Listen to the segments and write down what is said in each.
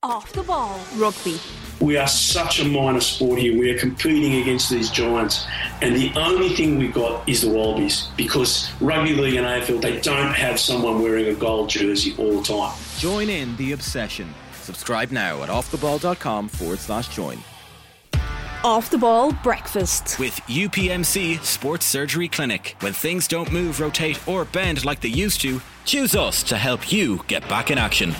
Off the Ball Rugby. We are such a minor sport here. We are competing against these giants, and the only thing we've got is the Wallabies, because rugby league and AFL, they don't have someone wearing a gold jersey all the time. Join in the obsession. Subscribe now at offtheball.com/join. Off the Ball Breakfast with UPMC Sports Surgery Clinic. When things don't move, rotate or bend like they used to, choose us to help you get back in action.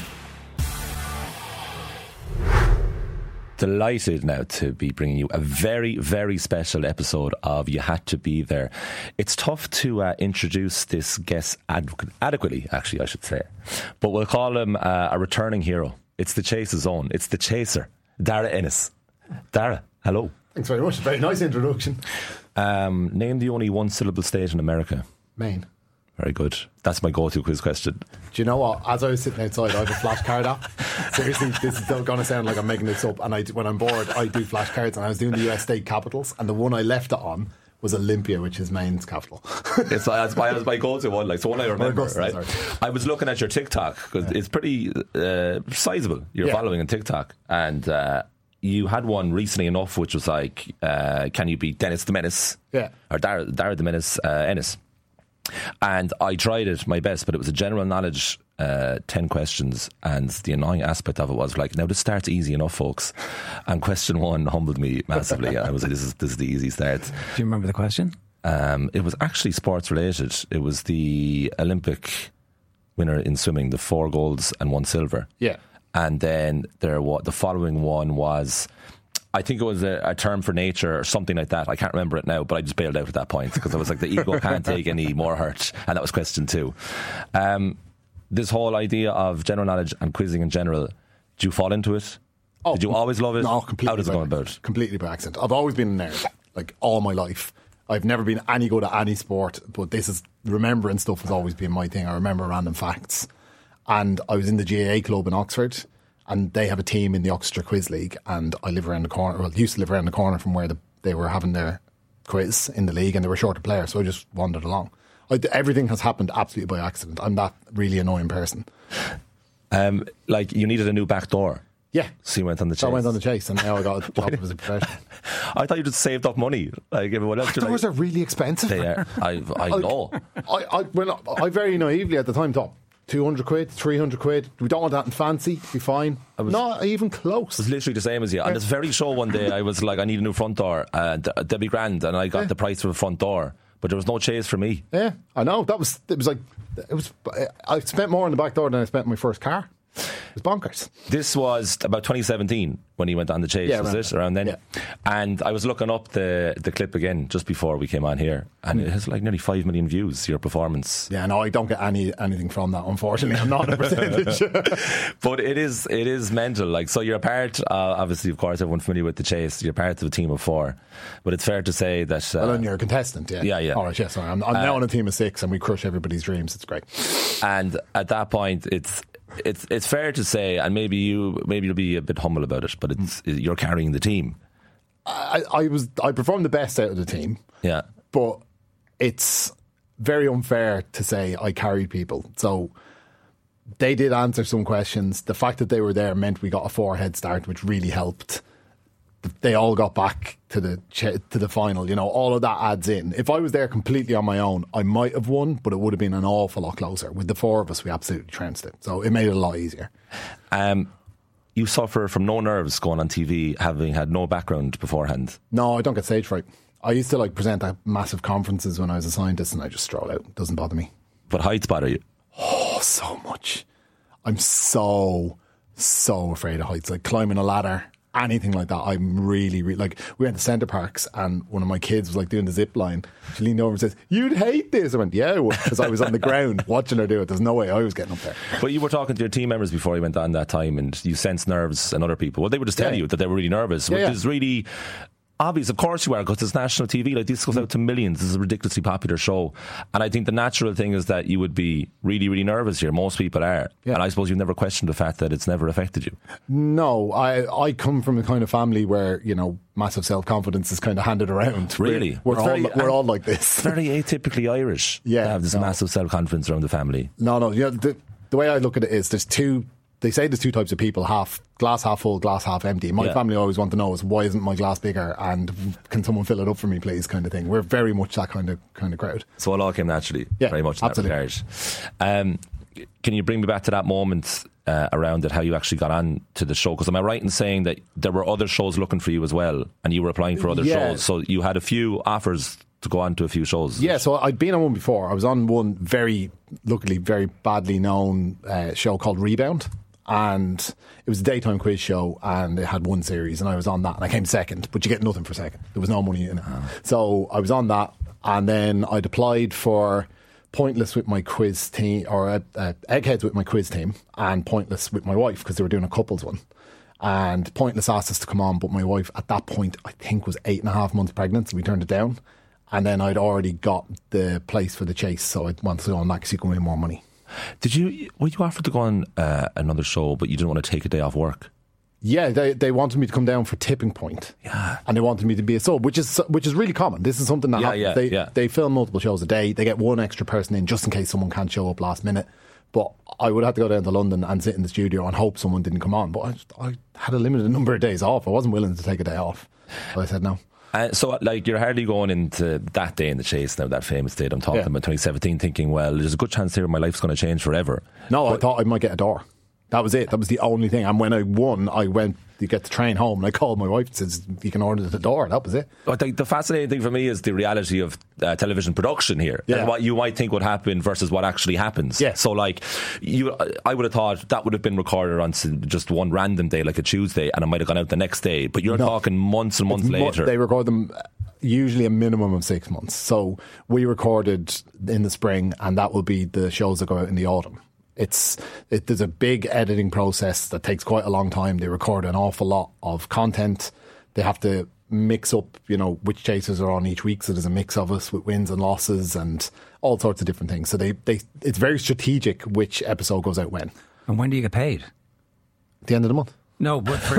Delighted now to be bringing you a very, very special episode of You Had to Be There. It's tough to introduce this guest adequately, actually, I should say. But we'll call him a returning hero. It's the Chase's own. It's the Chaser, Dara Ennis. Dara, hello. Thanks very much. Very nice introduction. Name the only one-syllable state in America. Maine. Very good. That's my go-to quiz question. Do you know what? As I was sitting outside, I have a flashcard app. Seriously, this is going to sound like I'm making this up. And when I'm bored, I do flashcards. And I was doing the US state capitals. And the one I left it on was Olympia, which is Maine's capital. That's my go-to one. Like, so one I remember, Augusta, right? Sorry. I was looking at your TikTok, because it's pretty sizable. You're following on TikTok. And you had one recently enough, which was like, can you beat Dennis the Menace? Yeah. Or Dara the Menace Ennis. And I tried it my best, but it was a general knowledge 10 questions, and the annoying aspect of it was like, now this starts easy enough, folks, and question one humbled me massively. I was like, this is the easy start. Do you remember the question? It was actually sports related. It was the Olympic winner in swimming, the 4 golds and 1 silver. Yeah. And then the following one was, I think it was a term for nature or something like that. I can't remember it now, but I just bailed out at that point because I was like, the ego can't take any more hurt. And that was question 2. This whole idea of general knowledge and quizzing in general, do you fall into it? Did you always love it? No, completely. How does it go about? Completely by accident. I've always been a nerd, like all my life. I've never been any good at any sport, but remembering stuff has always been my thing. I remember random facts. And I was in the GAA club in Oxford, and they have a team in the Oxfordshire Quiz League, and I live around the corner, well, used to live around the corner from where they were having their quiz in the league, and they were short of players, so I just wandered along. Everything has happened absolutely by accident. I'm that really annoying person. Like, you needed a new back door. Yeah. So you went on the chase. So I went on the chase, and now I got a job as a professional. I thought you just saved up money like everyone else. Doors are really expensive. They are. I know. I very naively at the time thought, 200 quid, 300 quid. We don't want that in fancy. Be fine. Not even close. It was literally the same as you. On this very show one day, I was like, I need a new front door. They'll be grand. And I got the price for a front door. But there was no chase for me. Yeah, I know. I spent more on the back door than I spent on my first car. It was bonkers. This was about 2017 when he went on the chase, was it? Around then? Yeah. And I was looking up the clip again just before we came on here, and it has like nearly 5 million views, your performance. Yeah, no, I don't get anything from that, unfortunately. I'm not a percentage. But it is mental. Like, so you're a part, obviously, of course, everyone familiar with the chase, you're part of a team of 4. But it's fair to say that... well, and you're a contestant, yeah. Yeah. All right, yes, sorry. I'm now on a team of 6, and we crush everybody's dreams. It's great. And at that point, it's fair to say, and maybe you'll be a bit humble about it, but you're carrying the team. I performed the best out of the team. Yeah. But it's very unfair to say I carried people. So they did answer some questions. The fact that they were there meant we got a 4 head start, which really helped. They all got back to the final. You know, all of that adds in. If I was there completely on my own, I might have won, but it would have been an awful lot closer. With the 4 of us, we absolutely trounced it. So it made it a lot easier. You suffer from no nerves going on TV, having had no background beforehand. No, I don't get stage fright. I used to present at massive conferences when I was a scientist, and I just stroll out. It doesn't bother me. But heights bother you? Oh, so much. I'm so afraid of heights. Like climbing a ladder, anything like that. I'm really like, we went to Centre Parks, and one of my kids was like doing the zip line. She leaned over and says, "You'd hate this." I went, "Yeah, because I was on the ground watching her do it. There's no way I was getting up there." But you were talking to your team members before you went on that time, and you sensed nerves in other people. Well, they would just tell you that they were really nervous, which is really obvious. Of course you are, because it's national TV. Like, this goes out to millions. This is a ridiculously popular show, and I think the natural thing is that you would be really, really nervous here. Most people are, and I suppose you've never questioned the fact that it's never affected you. No, I come from a kind of family where, you know, massive self-confidence is kind of handed around. Really? We're all like this. It's very atypically Irish to have this massive self-confidence around the family. No, you know, the way I look at it is there's they say there's two types of people: glass half full, glass half empty. My family always want to know is, why isn't my glass bigger, and can someone fill it up for me, please, kind of thing. We're very much that kind of crowd. So it all came naturally, very much in absolutely. that regard. Can you bring me back to that moment around it, how you actually got on to the show? Because am I right in saying that there were other shows looking for you as well, and you were applying for other shows, so you had a few offers to go on to a few shows? Yeah, so I'd been on one before. I was on one luckily very badly known show called Rebound, and it was a daytime quiz show, and it had one series, and I was on that, and I came second, but you get nothing for second. There was no money in it. So I was on that, and then I'd applied for Pointless with my quiz team, or Eggheads with my quiz team, and Pointless with my wife, because they were doing a couples one. And Pointless asked us to come on, but my wife at that point, I think, was 8.5 months pregnant, so we turned it down. And then I'd already got the place for the chase, so I wanted to go on that because you can win more money. Were you offered to go on another show, but you didn't want to take a day off work? Yeah, they wanted me to come down for Tipping Point. Yeah. And they wanted me to be a sub, which is really common. This is something that happens. They film multiple shows a day. They get one extra person in just in case someone can't show up last minute. But I would have to go down to London and sit in the studio and hope someone didn't come on. But I had a limited number of days off. I wasn't willing to take a day off. So I said no. So, like, you're hardly going into that day in the chase now, that famous date I'm talking about, 2017, thinking, well, there's a good chance here my life's going to change forever. No, I thought I might get a door. That was it. That was the only thing. And when I won, I went to get the train home, and I called my wife and said, you can order the door. That was it. I think the fascinating thing for me is the reality of television production here, and what you might think would happen versus what actually happens. So, like, I would have thought that would have been recorded on just one random day, like a Tuesday, and it might have gone out the next day. But you're talking months and months later. They record them usually a minimum of 6 months. So we recorded in the spring, and that will be the shows that go out in the autumn. There's a big editing process that takes quite a long time. They record an awful lot of content. They have to mix up, which chasers are on each week. So there's a mix of us with wins and losses and all sorts of different things. So it's very strategic which episode goes out when. And when do you get paid? At the end of the month. No, but for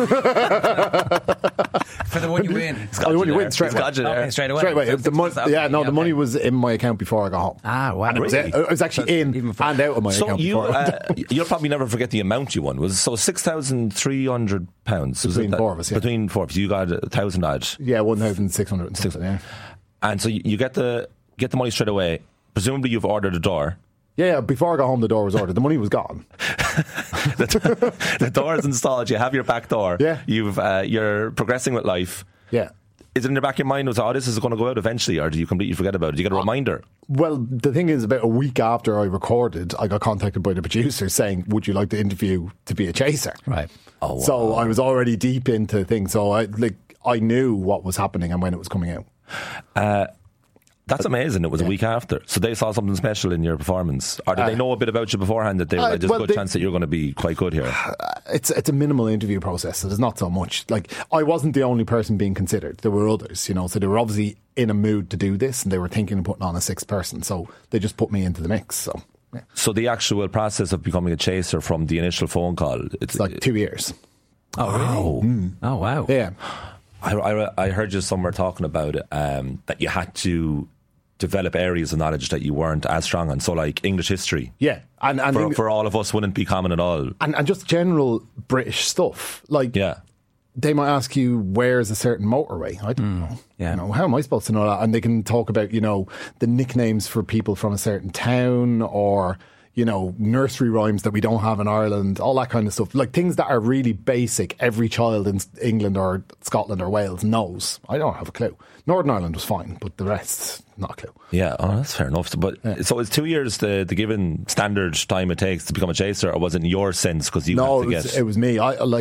the one you win. The one you win straight away. Okay, straight away. Straight away. The money was in my account before I got home. Ah, wow. And it was actually in and out of my account before. You'll probably never forget the amount you won. Was so £6,300 between four of us. Yeah. Between four of us, you got 1,000 odd. Yeah, 1,600 and something. Yeah. And so you get the money straight away. Presumably, you've ordered a door. Yeah, before I got home, the door was ordered. The money was gone. The door is installed. You have your back door. Yeah. You're progressing with life. Yeah. Is it in the back of your mind, this is going to go out eventually, or do you completely forget about it? Do you get a reminder? Well, the thing is, about a week after I recorded, I got contacted by the producer saying, would you like the interview to be a chaser? Right. Oh, wow. So I was already deep into things. So I knew what was happening and when it was coming out. That's amazing. It was a week after. So they saw something special in your performance. Or did they know a bit about you beforehand that they were like, there's a good chance that you're going to be quite good here? It's a minimal interview process, so there's not so much. Like, I wasn't the only person being considered. There were others, so they were obviously in a mood to do this, and they were thinking of putting on a sixth person. So they just put me into the mix. So, yeah. So the actual process of becoming a chaser from the initial phone call, it's like 2 years. Oh, really? Mm. Oh, wow. Yeah. I heard you somewhere talking about it, that you had to develop areas of knowledge that you weren't as strong on. So, like English history. Yeah. And for all of us wouldn't be common at all. And just general British stuff. Like, they might ask you, where's a certain motorway? I don't know. Yeah. How am I supposed to know that? And they can talk about, the nicknames for people from a certain town, or, nursery rhymes that we don't have in Ireland, all that kind of stuff. Like, things that are really basic, every child in England or Scotland or Wales knows. I don't have a clue. Northern Ireland was fine, but the rest, not a clue. Yeah, that's fair enough. But so is 2 years the given standard time it takes to become a chaser, or was it in your sense because you had to get? It was me.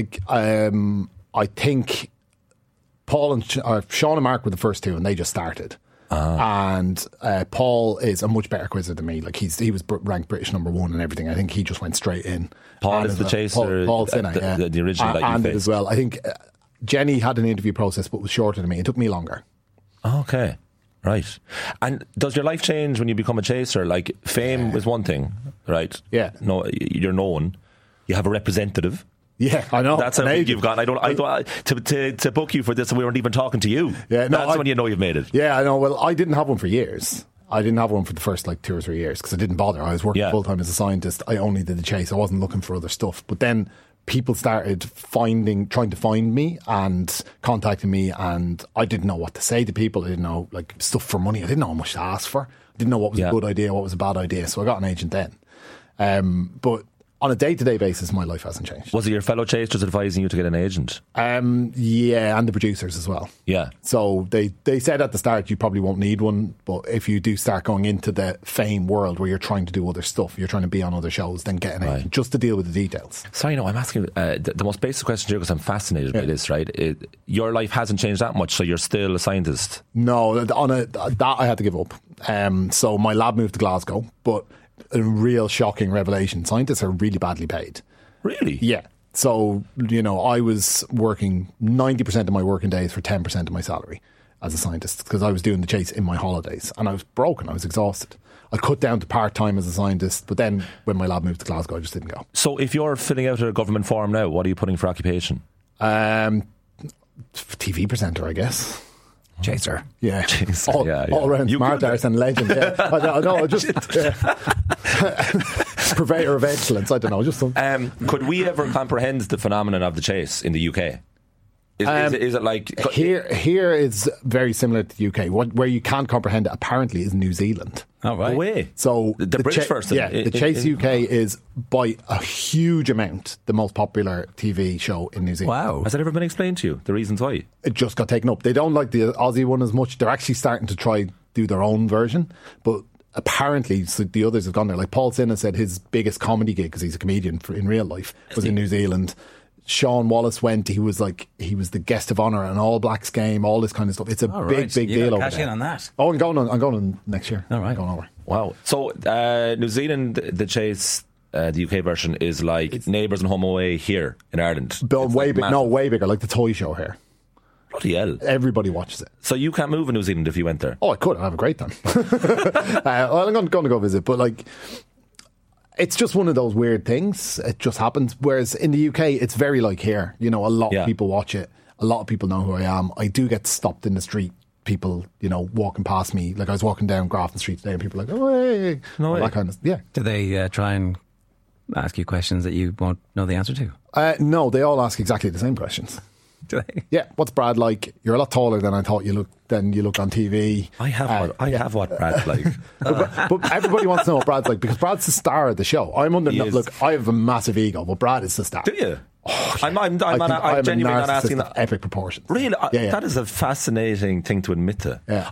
I think Paul and Sean and Mark were the first two, and they just started. And Paul is a much better quizzer than me. Like, he was ranked British #1 and everything. I think he just went straight in. Paul is the chaser. Paul Sinnott, the original that you faced as well. I think Jenny had an interview process, but was shorter than me. It took me longer. Okay, right. And does your life change when you become a chaser? Like, fame is one thing, right? Yeah. No, you're known. You have a representative. Yeah, I know. That's how big you've got. I don't to book you for this, and we weren't even talking to you. Yeah, no, that's when you know you've made it. Yeah, I know. Well, I didn't have one for years. I didn't have one for the first 2 or 3 years because I didn't bother. I was working full time as a scientist. I only did the chase. I wasn't looking for other stuff. But then people started trying to find me and contacting me, and I didn't know what to say to people. I didn't know stuff for money. I didn't know how much to ask for. I didn't know what was a good idea, what was a bad idea. So I got an agent then. But on a day-to-day basis, my life hasn't changed. Was it your fellow chasers advising you to get an agent? Yeah, and the producers as well. Yeah. So they said at the start you probably won't need one, but if you do start going into the fame world where you're trying to do other stuff, you're trying to be on other shows, then get an agent just to deal with the details. Sorry, no, I'm asking the most basic question here because I'm fascinated by this, right? Your life hasn't changed that much, so you're still a scientist? No, that I had to give up. So my lab moved to Glasgow, but a real shocking revelation. Scientists are really badly paid. Really? Yeah. So, I was working 90% of my working days for 10% of my salary as a scientist because I was doing the chase in my holidays and I was broken. I was exhausted. I cut down to part-time as a scientist, but then when my lab moved to Glasgow, I just didn't go. So if you're filling out a government form now, what are you putting for occupation? TV presenter, I guess. Chaser. Yeah. Chaser, all around smart arse and legend. Yeah. I know. Just purveyor of excellence. I don't know. Just something. Could we ever comprehend the phenomenon of the chase in the UK? Is it like here is very similar to the UK. Where you can't comprehend it apparently is New Zealand. Oh, right. No way. So the British person. Yeah, the Chase UK is by a huge amount the most popular TV show in New Zealand. Wow. Has that ever been explained to you? The reasons why? It just got taken up. They don't like the Aussie one as much. They're actually starting to try do their own version, but apparently so the others have gone there. Like Paul Sinha said his biggest comedy gig, because he's a comedian in real life, was in New Zealand. Sean Wallace went. He was the guest of honour at an All Blacks game, all this kind of stuff. It's a big deal over cash there. in on that. Oh, I'm going on next year. All right. I'm going over. Wow. So New Zealand, the chase, the UK version is like Neighbours and Home Away here in Ireland. But way bigger, like the toy show here. Bloody hell. Everybody watches it. So you can't move in New Zealand if you went there? Oh, I could. I'd have a great time. I'm going to go visit, but it's just one of those weird things. It just happens. Whereas in the UK, it's very like here. A lot of people watch it. A lot of people know who I am. I do get stopped in the street. People, walking past me. Like I was walking down Grafton Street today and people are like, oh, hey. No way. That kind of, yeah. Do they try and ask you questions that you won't know the answer to? No, they all ask exactly the same questions. Do they? Yeah. What's Brad like? You're a lot taller than I thought you look on TV. I have what Brad's like. But everybody wants to know what Brad's like because Brad's the star of the show. I have a massive ego, but Brad is the star. Do you? Oh, I'm genuinely not asking that. Epic proportions. Really? Yeah. That is a fascinating thing to admit to. Yeah.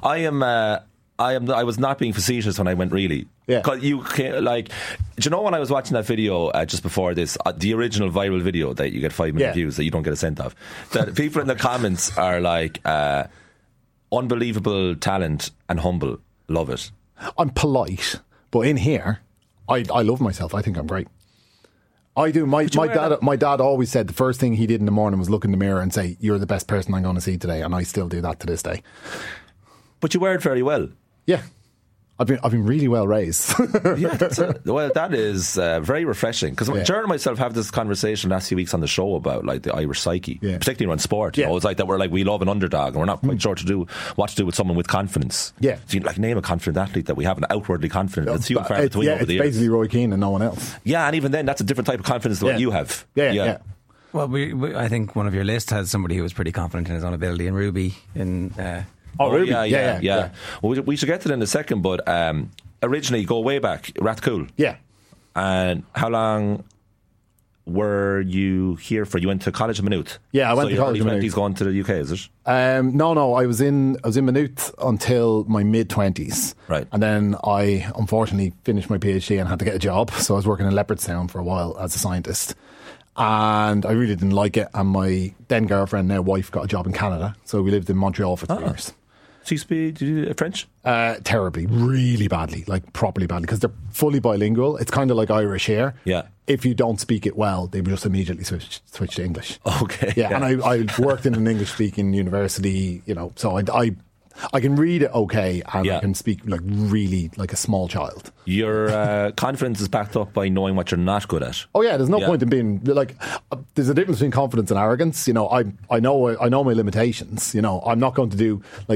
I was not being facetious when I went really. Yeah. Because you can, do you know when I was watching that video just before this, the original viral video that you get 5 million views that you don't get a cent of, that people in the comments are like, unbelievable talent and humble, love it. I'm polite, but in here, I love myself. I think I'm great. I do. My dad always said the first thing he did in the morning was look in the mirror and say, "You're the best person I'm going to see today," and I still do that to this day. But you wear it very well. Yeah. I've been really well raised. Yeah, that is very refreshing because Jared and myself have this conversation last few weeks on the show about the Irish psyche, particularly around sport. It's like that we love an underdog and we're not quite sure what to do with someone with confidence. Yeah, so you name a confident athlete that we have an outwardly confident. It's few and far between over the years. It's basically Roy Keane and no one else. Yeah, and even then, that's a different type of confidence than what you have. Yeah. Well, I think one of your lists has somebody who was pretty confident in his own ability, in Ruby. Ruby? Yeah. Well, we should get to that in a second, but originally, go way back, Rathcoole. Yeah. And how long were you here for? You went to college in Maynooth? Yeah, I went to college in Maynooth. He's going to the UK, is it? No, I was in Maynooth until my mid-20s. Right. And then I unfortunately finished my PhD and had to get a job. So I was working in Leopardstown for a while as a scientist. And I really didn't like it. And my then girlfriend, now wife, got a job in Canada. So we lived in Montreal for 3 years. So did you do French? Terribly, really badly, properly badly, because they're fully bilingual. It's kind of like Irish here. Yeah. If you don't speak it well, they just immediately switch to English. Okay. Yeah, and I worked in an English-speaking university, so I can read it okay, and I can speak really like a small child. Your confidence is backed up by knowing what you're not good at. Oh yeah, there's no point in being there's a difference between confidence and arrogance. I know my limitations. I'm not going to do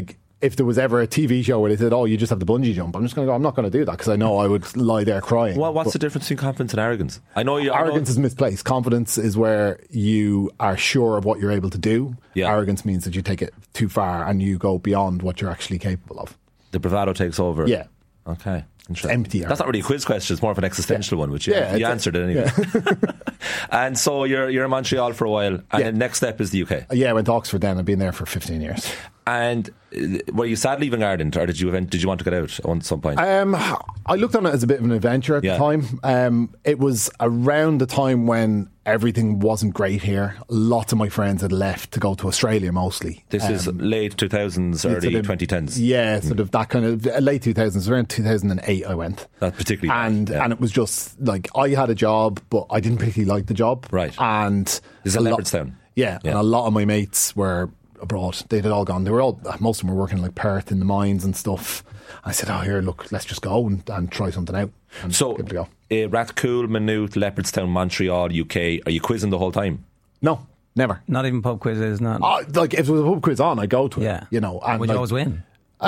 if there was ever a TV show where they said, "Oh, you just have the bungee jump," I'm just going to go, I'm not going to do that because I know I would lie there crying. Well, what's the difference between confidence and arrogance? Arrogance is misplaced. Confidence is where you are sure of what you're able to do. Yeah. Arrogance means that you take it too far and you go beyond what you're actually capable of. The bravado takes over. Yeah. Okay. Interesting. Empty. That's not really a quiz question. It's more of an existential one, which you answered it anyway. Yeah. And so you're in Montreal for a while, and the next step is the UK. Yeah, I went to Oxford then. I've been there for 15 years. And were you sad leaving Ireland, or did you want to get out at some point? I looked on it as a bit of an adventure at the time. It was around the time when everything wasn't great here. Lots of my friends had left to go to Australia mostly. This is late 2000s, early 2010s. Yeah, sort of that kind of late 2000s. Around 2008 I went. That's particularly and it was just like I had a job, but I didn't particularly like the job. Right. And this is Leopardstown. Yeah, and a lot of my mates were abroad. They had all gone. Most of them were working like Perth in the mines and stuff. I said, "Oh, here, look, let's just go and try something out." And so, give it a go. Rathcoole, Maynooth, Leopardstown, Montreal, UK. Are you quizzing the whole time? No, never. Not even pub quizzes. Not like if there was a pub quiz on, I'd go to it. Yeah, you know. And would you always win?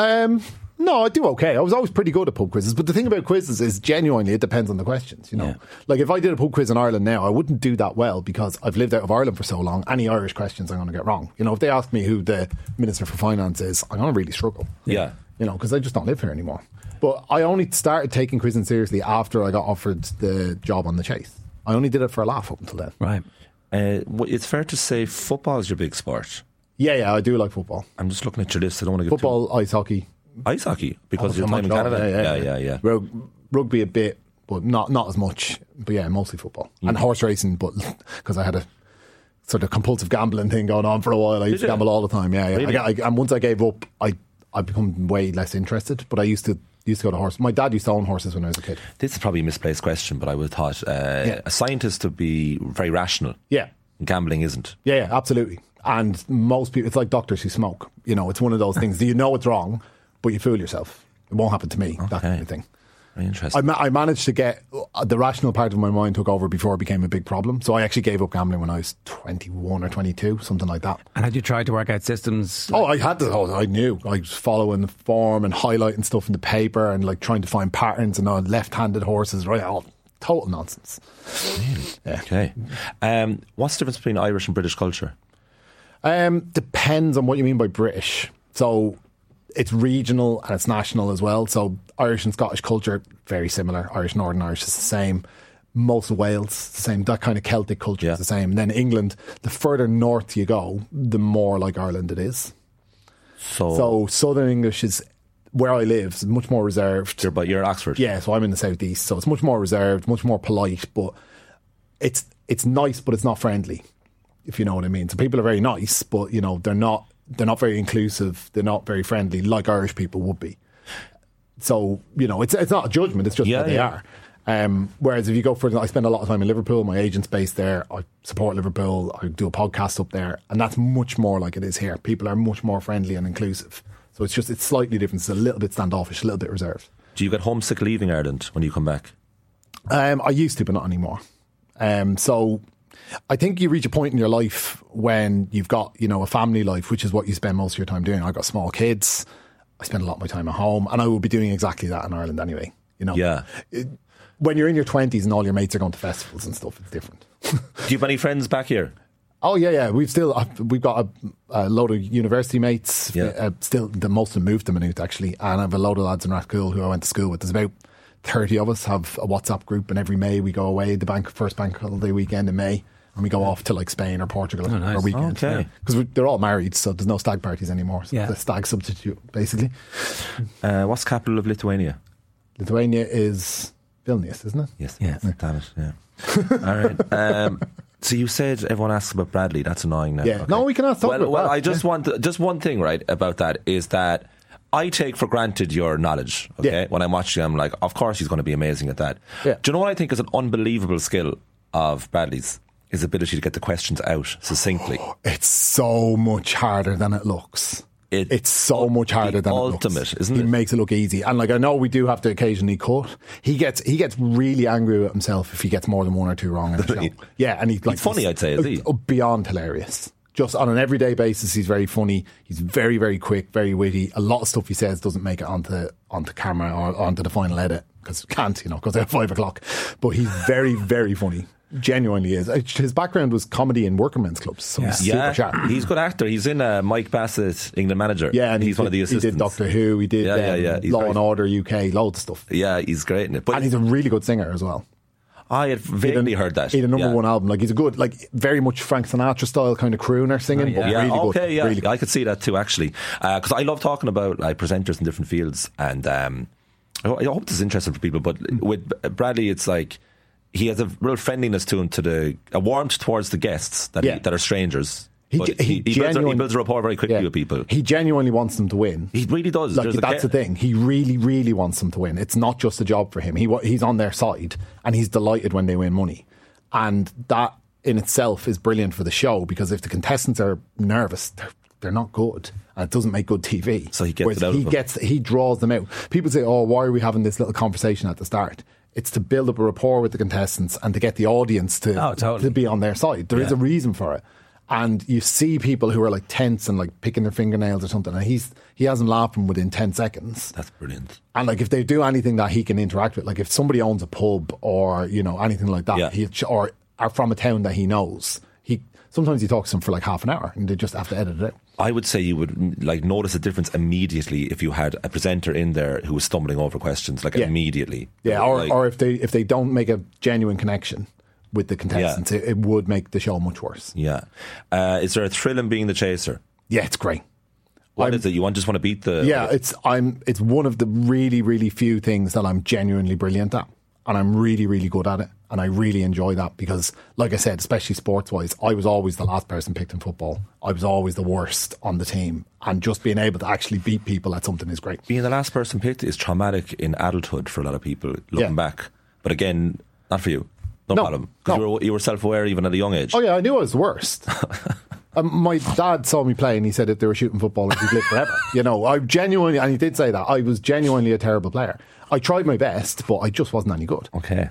No, I do okay. I was always pretty good at pub quizzes. But the thing about quizzes is genuinely it depends on the questions, you know. Yeah. Like if I did a pub quiz in Ireland now, I wouldn't do that well because I've lived out of Ireland for so long. Any Irish questions I'm going to get wrong. You know, if they ask me who the Minister for Finance is, I'm going to really struggle. Yeah. You know, because I just don't live here anymore. But I only started taking quizzing seriously after I got offered the job on The Chase. I only did it for a laugh up until then. Right. It's fair to say football is your big sport. Yeah, I do like football. I'm just looking at your list. I don't want to get football, ice hockey. Ice hockey, because of your time in Canada? Yeah. Rugby a bit, but not as much. But yeah, mostly football. And horse racing, but because I had a sort of compulsive gambling thing going on for a while. I used to gamble all the time, yeah. Really? And once I gave up, I become way less interested. But I used to go to horse. My dad used to own horses when I was a kid. This is probably a misplaced question, but I would have thought a scientist would be very rational. Yeah. Gambling isn't. Yeah, absolutely. And most people, it's like doctors who smoke. You know, it's one of those things. You know it's wrong, but you fool yourself. It won't happen to me, that kind of thing. Very interesting. I managed to get the rational part of my mind took over before it became a big problem. So I actually gave up gambling when I was 21 or 22, something like that. And had you tried to work out systems? I had to. I knew. I was following the form and highlighting stuff in the paper and like trying to find patterns and left-handed horses. Right, all total nonsense. Really? Yeah. Okay. What's the difference between Irish and British culture? Depends on what you mean by British. So it's regional and it's national as well. So Irish and Scottish culture, very similar. Irish, Northern Irish is the same. Most of Wales, the same. That kind of Celtic culture is the same. And then England, the further north you go, the more like Ireland it is. So Southern English is where I live. It's much more reserved. You're Oxford. Yeah, so I'm in the southeast. So it's much more reserved, much more polite. But it's nice, but it's not friendly, if you know what I mean. So people are very nice, but you know they're not very inclusive. They're not very friendly, like Irish people would be. So you know, it's not a judgment. It's just what they are. Whereas if you go I spend a lot of time in Liverpool. My agent's based there. I support Liverpool. I do a podcast up there, and that's much more like it is here. People are much more friendly and inclusive. So it's slightly different. It's a little bit standoffish, a little bit reserved. Do you get homesick leaving Ireland when you come back? I used to, but not anymore. So I think you reach a point in your life when you've got, you know, a family life, which is what you spend most of your time doing. I've got small kids. I spend a lot of my time at home, and I will be doing exactly that in Ireland anyway. You know, when you're in your 20s and all your mates are going to festivals and stuff, it's different. Do you have any friends back here? Oh yeah. We've got a load of university mates. Still, most of them moved to Maynooth actually, and I have a load of lads in Rathcoole who I went to school with. There's about 30 of us have a WhatsApp group, and every May we go away. The first bank holiday weekend in May. And we go off to like Spain or Portugal for a weekend. Okay. Because they're all married, so there's no stag parties anymore. So it's a stag substitute, basically. What's the capital of Lithuania? Lithuania is Vilnius, isn't it? Yes. Damn it, yeah. All right. So you said everyone asks about Bradley. That's annoying now. Yeah. Okay. No, we can ask about Well, I just want just one thing, right, about that is that I take for granted your knowledge, okay? When I'm watching, I'm like, of course he's going to be amazing at that. Yeah. Do you know what I think is an unbelievable skill of Bradley's? His ability to get the questions out succinctly. It's so much harder than it looks. It's so much harder than it looks. Ultimate, isn't it? He makes it look easy. And like I know we do have to occasionally cut. He gets really angry with himself if he gets more than one or two wrong in the show. Yeah, and he's funny, I'd say, is he? Beyond hilarious. Just on an everyday basis, he's very funny. He's very, very quick, very witty. A lot of stuff he says doesn't make it onto camera or onto the final edit because it can't, because at 5 o'clock. But he's very, very funny. Genuinely is. His background was comedy in working men's clubs, so he's super sharp. He's a good actor. He's in Mike Bassett, England Manager. Yeah, and he's one of the assistants. He did Doctor Who. He did Law and Order UK, loads of stuff. Yeah, he's great in it. And he's a really good singer as well. I had vaguely heard that. He had a number one album. Like, he's a good, like, very much Frank Sinatra style kind of crooner singing, but really good. Yeah, really good. I could see that too, actually. Because I love talking about like presenters in different fields, and I hope this is interesting for people. But with Bradley, it's like he has a real friendliness to him, a warmth towards the guests that are strangers. He builds a rapport very quickly with people. He genuinely wants them to win. He really does. Like, that's the thing. He really, really wants them to win. It's not just a job for him. He's on their side, and he's delighted when they win money. And that in itself is brilliant for the show, because if the contestants are nervous, they're not good, and it doesn't make good TV. So he gets it out of them. He draws them out. People say, "Oh, why are we having this little conversation at the start?" It's to build up a rapport with the contestants and to get the audience to be on their side. There is a reason for it. And you see people who are like tense and like picking their fingernails or something, and he has them laughing within 10 seconds. That's brilliant. And like, if they do anything that he can interact with, like if somebody owns a pub or anything like that, or are from a town that he knows, sometimes he talks to them for like half an hour, and they just have to edit it out. I would say you would like notice a difference immediately if you had a presenter in there who was stumbling over questions, immediately. Yeah, or if they don't make a genuine connection with the contestants, it would make the show much worse. Yeah. Is there a thrill in being the chaser? Yeah, it's great. What is it? You just want to beat the... Yeah, it's one of the really, really few things that I'm genuinely brilliant at. And I'm really, really good at it. And I really enjoy that because, like I said, especially sports-wise, I was always the last person picked in football. I was always the worst on the team. And just being able to actually beat people at something is great. Being the last person picked is traumatic in adulthood for a lot of people, looking back. But again, not for you. No problem. Because you were self-aware even at a young age. Oh yeah, I knew I was the worst. My dad saw me play and he said if they were shooting football, he'd live forever. I genuinely, and he did say that, I was genuinely a terrible player. I tried my best, but I just wasn't any good. Okay.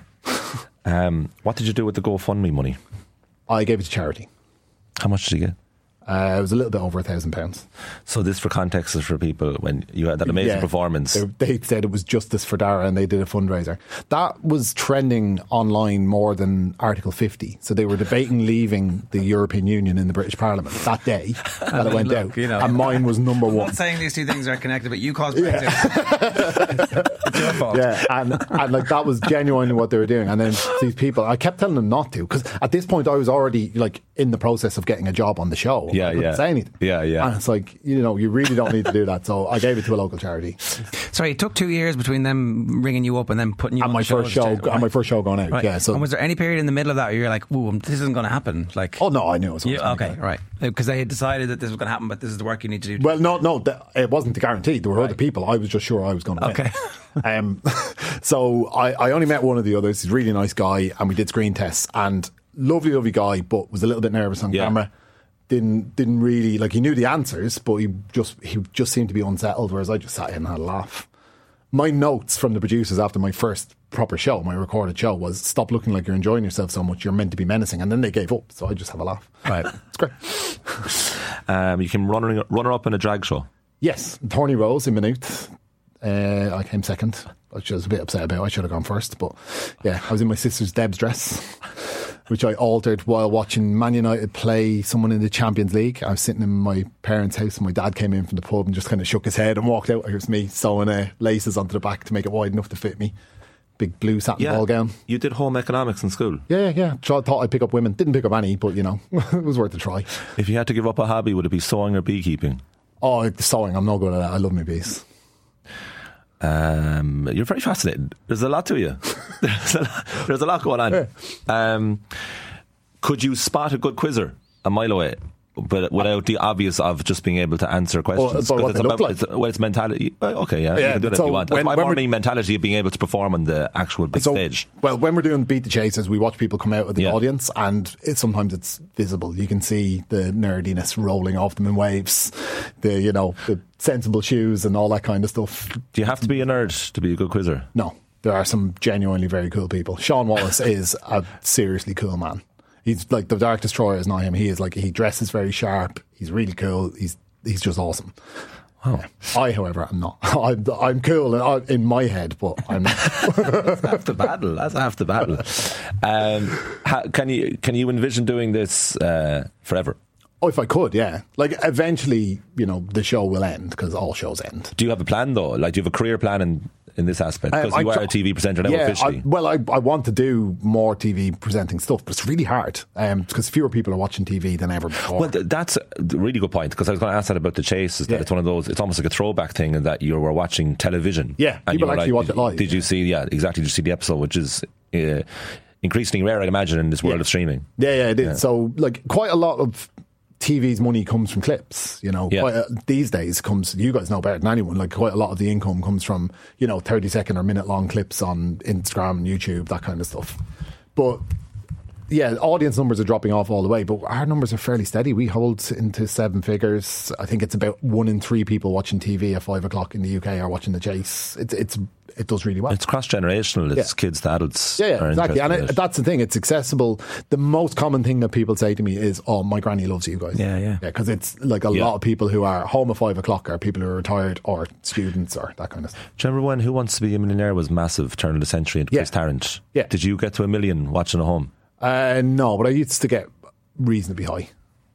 What did you do with the GoFundMe money? I gave it to charity. How much did you get? It was a little bit over £1,000. So this, for context, is for people when you had that amazing performance. They said it was Justice for Dara, and they did a fundraiser. That was trending online more than Article 50. So they were debating leaving the European Union in the British Parliament that day that it went out. And mine was number one. I'm not saying these two things are connected, but you caused Brexit. It's your fault. Yeah, and like that was genuinely what they were doing. And then these people, I kept telling them not to, because at this point I was already like in the process of getting a job on the show. I couldn't say anything. And it's like, you really don't need to do that. So I gave it to a local charity. Sorry, it took 2 years between them ringing you up and then putting you on my first show. On my first show going out. Right. Yeah. So, and was there any period in the middle of that where you're like, "Ooh, this isn't going to happen"? Like, oh no, I knew it was. Okay, right? Because they had decided that this was going to happen, but this is the work you need to do. Well, no, it wasn't the guarantee. There were other people. I was just sure I was going to win. Okay. So I only met one of the others. He's a really nice guy, and we did screen tests. And lovely guy, but was a little bit nervous on camera. Didn't really, like, he knew the answers, but he just seemed to be unsettled, whereas I just sat in and had a laugh. My notes from the producers after my first proper show, my recorded show, was stop looking like you're enjoying yourself so much, you're meant to be menacing. And then they gave up, so I just have a laugh. Right. It's great. You came runner up in a drag show. Yes, Thorny Rose in Maynooth. I came second, which I was a bit upset about. I should have gone first, but yeah, I was in my sister's Deb's dress, which I altered while watching Man United play someone in the Champions League. I was sitting in my parents' house and my dad came in from the pub and just kind of shook his head and walked out. It was me sewing laces onto the back to make it wide enough to fit me. Big blue satin ball gown. You did home economics in school? Yeah. Thought I'd pick up women. Didn't pick up any, but it was worth a try. If you had to give up a hobby, would it be sewing or beekeeping? Oh, sewing. I'm not good at that. I love my bees. You're very fascinating. There's a lot to you. There's a lot going on. Yeah. Could you spot a good quizzer a mile away, but without the obvious of just being able to answer questions? What they look like. It's mentality. Okay, you can do that if you want. My morning mentality of being able to perform on the actual big stage. Well, when we're doing Beat the Chasers, we watch people come out of the audience, and sometimes it's visible. You can see the nerdiness rolling off them in waves. The sensible shoes and all that kind of stuff. Do you have to be a nerd to be a good quizzer? No, there are some genuinely very cool people. Sean Wallace is a seriously cool man. He's like the Dark Destroyer is not him. He is like, he dresses very sharp. He's really cool. He's just awesome. Wow. Yeah. I, however, am not. I'm cool in my head, but I'm not. That's half the battle. That's half the battle. Can you envision doing this forever? Oh, if I could, yeah. Like, eventually, the show will end, because all shows end. Do you have a plan, though? Like, do you have a career plan in this aspect? Because you are a TV presenter now, officially. I want to do more TV presenting stuff, but it's really hard, because fewer people are watching TV than ever before. Well, that's a really good point, because I was going to ask that about The Chase, is that it's one of those, it's almost like a throwback thing, in that you were watching television. Yeah, and people actually watch it live. Did you see, exactly, did you see the episode, which is increasingly rare, I'd imagine, in this world of streaming. Yeah, it is. Yeah. So, like, quite a lot of TV's money comes from clips, these days you guys know better than anyone, like quite a lot of the income comes from 30-second or minute long clips on Instagram and YouTube, that kind of stuff. But yeah, audience numbers are dropping off all the way, but our numbers are fairly steady. We hold into 7 figures. I think it's about 1 in 3 people watching TV at 5 o'clock in the UK are watching The Chase. It does really well. It's cross-generational. It's kids to adults. Yeah, exactly. And that's the thing. It's accessible. The most common thing that people say to me is, "Oh, my granny loves you guys." Yeah. Because it's like a lot of people who are home at 5 o'clock are people who are retired or students or that kind of stuff. Do you remember when Who Wants to Be a Millionaire was massive, turn of the century, and Chris Tarrant? Yeah. Did you get to 1 million watching at home? No, but I used to get reasonably high.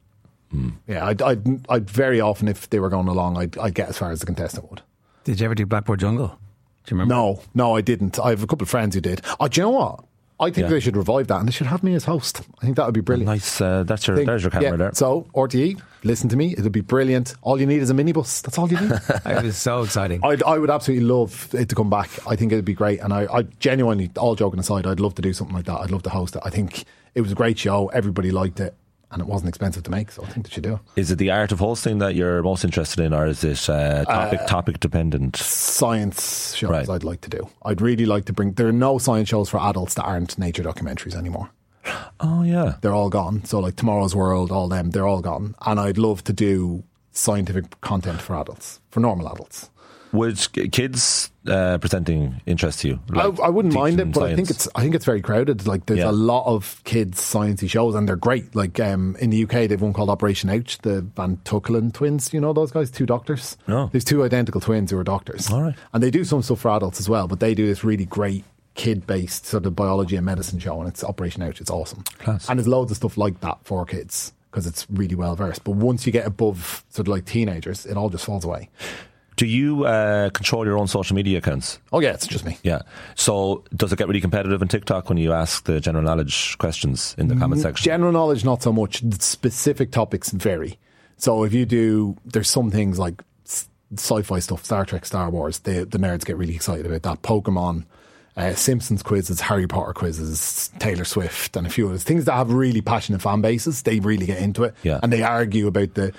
Yeah, I'd very often, if they were going along, I'd get as far as the contestant would. Did you ever do Blackboard Jungle? Do you remember? No, I didn't. I have a couple of friends who did. Do you know what? I think they should revive that, and they should have me as host. I think that would be brilliant. Nice. There's your camera there. So, RTE, listen to me. It'll be brilliant. All you need is a minibus. That's all you need. It was so exciting. I would absolutely love it to come back. I think it'd be great. And I genuinely, all joking aside, I'd love to do something like that. I'd love to host it. I think it was a great show. Everybody liked it. And it wasn't expensive to make, so I think they should do it. Is it the art of hosting that you're most interested in, or is it topic dependent? Science shows I'd like to do. I'd really like to bring... There are no science shows for adults that aren't nature documentaries anymore. Oh, yeah. They're all gone. So like Tomorrow's World, all them, they're all gone. And I'd love to do scientific content for adults, for normal adults. Would kids presenting interest you? Like I wouldn't mind it, but science? I think it's very crowded. Like there's a lot of kids sciencey shows, and they're great. Like in the UK, they've one called Operation Ouch, the Van Tuckelen twins. You know those guys, 2 doctors. No, there's 2 identical twins who are doctors. All right, and they do some stuff for adults as well. But they do this really great kid-based sort of biology and medicine show, and it's Operation Ouch. It's awesome. Class. And there's loads of stuff like that for kids because it's really well versed. But once you get above sort of like teenagers, it all just falls away. Do you control your own social media accounts? Oh yeah, it's just me. Yeah. So does it get really competitive on TikTok when you ask the general knowledge questions in the comment section? General knowledge, not so much. The specific topics vary. So if you do, there's some things like sci-fi stuff, Star Trek, Star Wars, the nerds get really excited about that. Pokemon, Simpsons quizzes, Harry Potter quizzes, Taylor Swift, and a few others. Things that have really passionate fan bases, they really get into it. Yeah. And they argue about the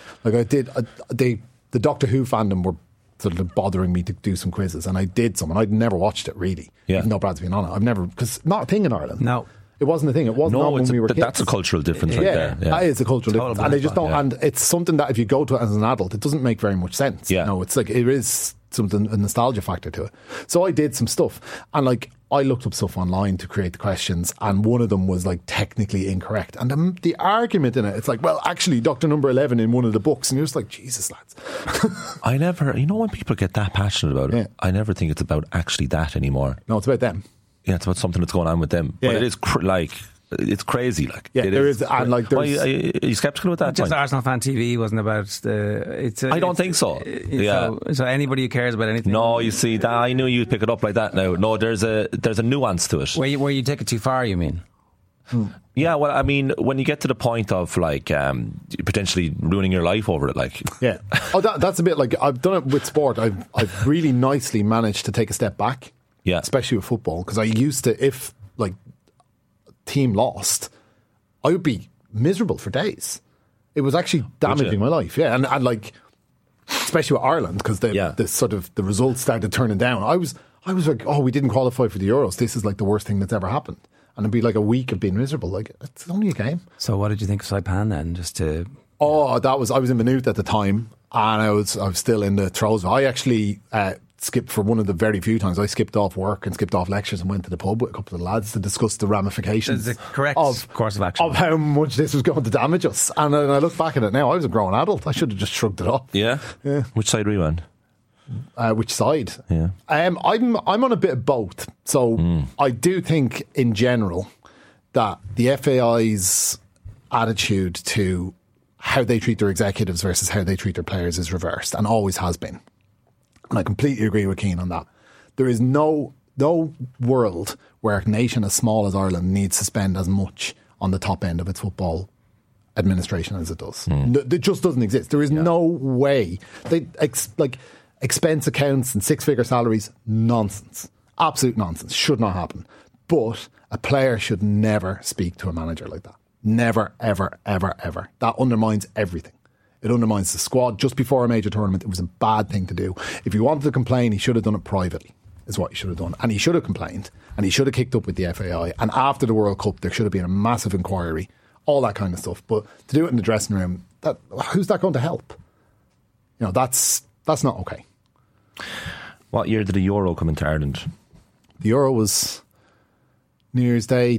Doctor Who fandom were sort of bothering me to do some quizzes, and I did some, and I'd never watched it really. Yeah. Even though Brad's been on it, I've never, because not a thing in Ireland. No. It wasn't a thing. It wasn't on when we were kids. That's a cultural difference right there. Yeah, that is a cultural difference. And they just don't, and it's something that if you go to it as an adult, it doesn't make very much sense. Yeah. No, it's like, it is something, a nostalgia factor to it. So I did some stuff, and like, I looked up stuff online to create the questions, and one of them was like technically incorrect. And the argument in it, it's like, well, actually, Doctor Number 11 in one of the books, and you're just like, Jesus, lads. I never, when people get that passionate about it, I never think it's about actually that anymore. No, it's about them. Yeah, it's about something that's going on with them. Yeah. But it is it's crazy. Like, yeah, there is, and like, there's. Are you sceptical with that? Just Arsenal Fan TV wasn't about the. I don't think so. Yeah. So anybody who cares about anything. No, you see, I knew you'd pick it up like that. Now, no, there's a nuance to it. Where you take it too far, you mean? Yeah, well, I mean, when you get to the point of like potentially ruining your life over it, like yeah. Oh, that's a bit like I've done it with sport. I've really nicely managed to take a step back. Yeah, especially with football, because I used to, if like team lost, I would be miserable for days. It was actually damaging my life. Yeah, and like especially with Ireland, because the sort of the results started turning down. I was like, oh, we didn't qualify for the Euros. This is like the worst thing that's ever happened. And it'd be like a week of being miserable. Like, it's only a game. So what did you think of Saipan then? Just to I was in Maynooth at the time, and I was still in the throes. I actually skipped for one of the very few times I skipped off work and skipped off lectures and went to the pub with a couple of lads to discuss the ramifications the correct course of action of how much this was going to damage us. And I look back at it now, I was a grown adult. I should have just shrugged it off. Yeah? Which side were you on? Which side? Yeah. I'm on a bit of both. So I do think in general that the FAI's attitude to how they treat their executives versus how they treat their players is reversed and always has been. And I completely agree with Keane on that. There is no world where a nation as small as Ireland needs to spend as much on the top end of its football administration as it does. It just doesn't exist. There is no way. Expense accounts and six-figure salaries, nonsense. Absolute nonsense. Should not happen. But a player should never speak to a manager like that. Never, ever, ever, ever. That undermines everything. It undermines the squad. Just before a major tournament, it was a bad thing to do. If he wanted to complain, he should have done it privately, is what he should have done. And he should have complained. And he should have kicked up with the FAI. And after the World Cup, there should have been a massive inquiry. All that kind of stuff. But to do it in the dressing room, who's that going to help? You know, that's not okay. What year did the Euro come into Ireland? The Euro was New Year's Day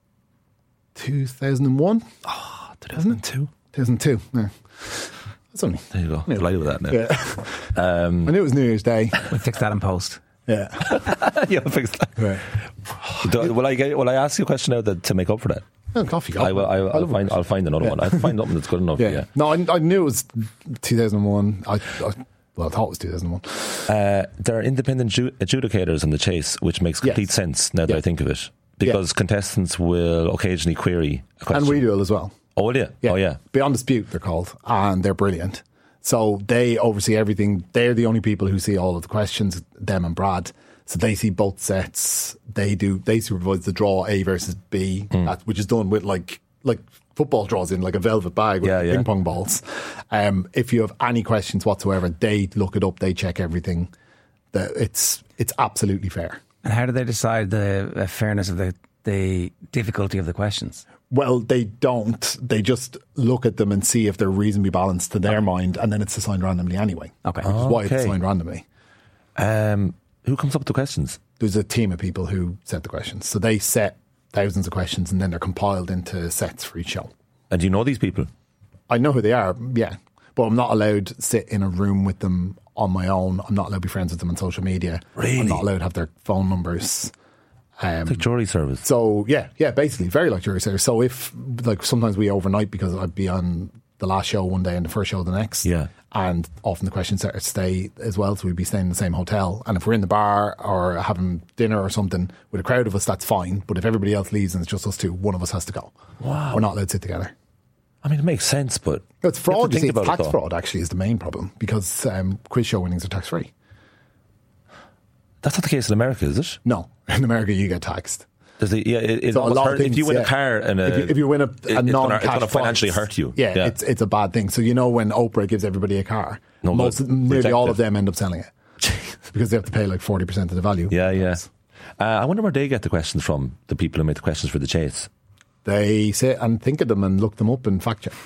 2001. Oh, 2002. 2002, yeah. That's only... There you go. Yeah. Delighted with that now. Yeah. I knew it was New Year's Day. We'll fix that in post. Yeah. Yeah, I'll fix that. Right. Will I ask you a question now to make up for that? Oh, coffee. I'll find another one. I'll find something that's good enough. Yeah. No, I knew it was 2001. I thought it was 2001. There are independent adjudicators on the chase, which makes complete sense now that I think of it. Because contestants will occasionally query a question. And we do it as well. Oh, will you? Oh, yeah. Beyond Dispute, they're called. And they're brilliant. So they oversee everything. They're the only people who see all of the questions, them and Brad. So they see both sets. They supervise the draw A versus B, which is done with like football draws in like a velvet bag with ping pong balls. If you have any questions whatsoever, they look it up. They check everything. It's absolutely fair. And how do they decide the fairness of the difficulty of the questions? Well, they don't. They just look at them and see if they're reasonably balanced to their mind, and then it's assigned randomly anyway. Okay. Which is why it's assigned randomly. Who comes up with the questions? There's a team of people who set the questions. So they set thousands of questions and then they're compiled into sets for each show. And do you know these people? I know who they are, yeah. But I'm not allowed to sit in a room with them on my own. I'm not allowed to be friends with them on social media. Really? I'm not allowed to have their phone numbers. It's like jury service. So, yeah, basically, very like jury service. So if, like, sometimes we overnight because I'd be on the last show one day and the first show the next. Yeah. And often the questions stay as well, so we'd be staying in the same hotel. And if we're in the bar or having dinner or something with a crowd of us, that's fine. But if everybody else leaves and it's just us two, one of us has to go. Wow. We're not allowed to sit together. I mean, it makes sense, but... It's fraud. It's tax fraud, actually, is the main problem because quiz show winnings are tax-free. That's not the case in America, is it? No. In America, you get taxed. So if you win a car and if you win a non-cash it's going to financially hurt you. Yeah, it's a bad thing. So you know when Oprah gives everybody a car, nearly all of them end up selling it because they have to pay like 40% of the value. Yeah. I wonder where they get the questions from, the people who make the questions for the chase. They sit and think of them and look them up and fact check.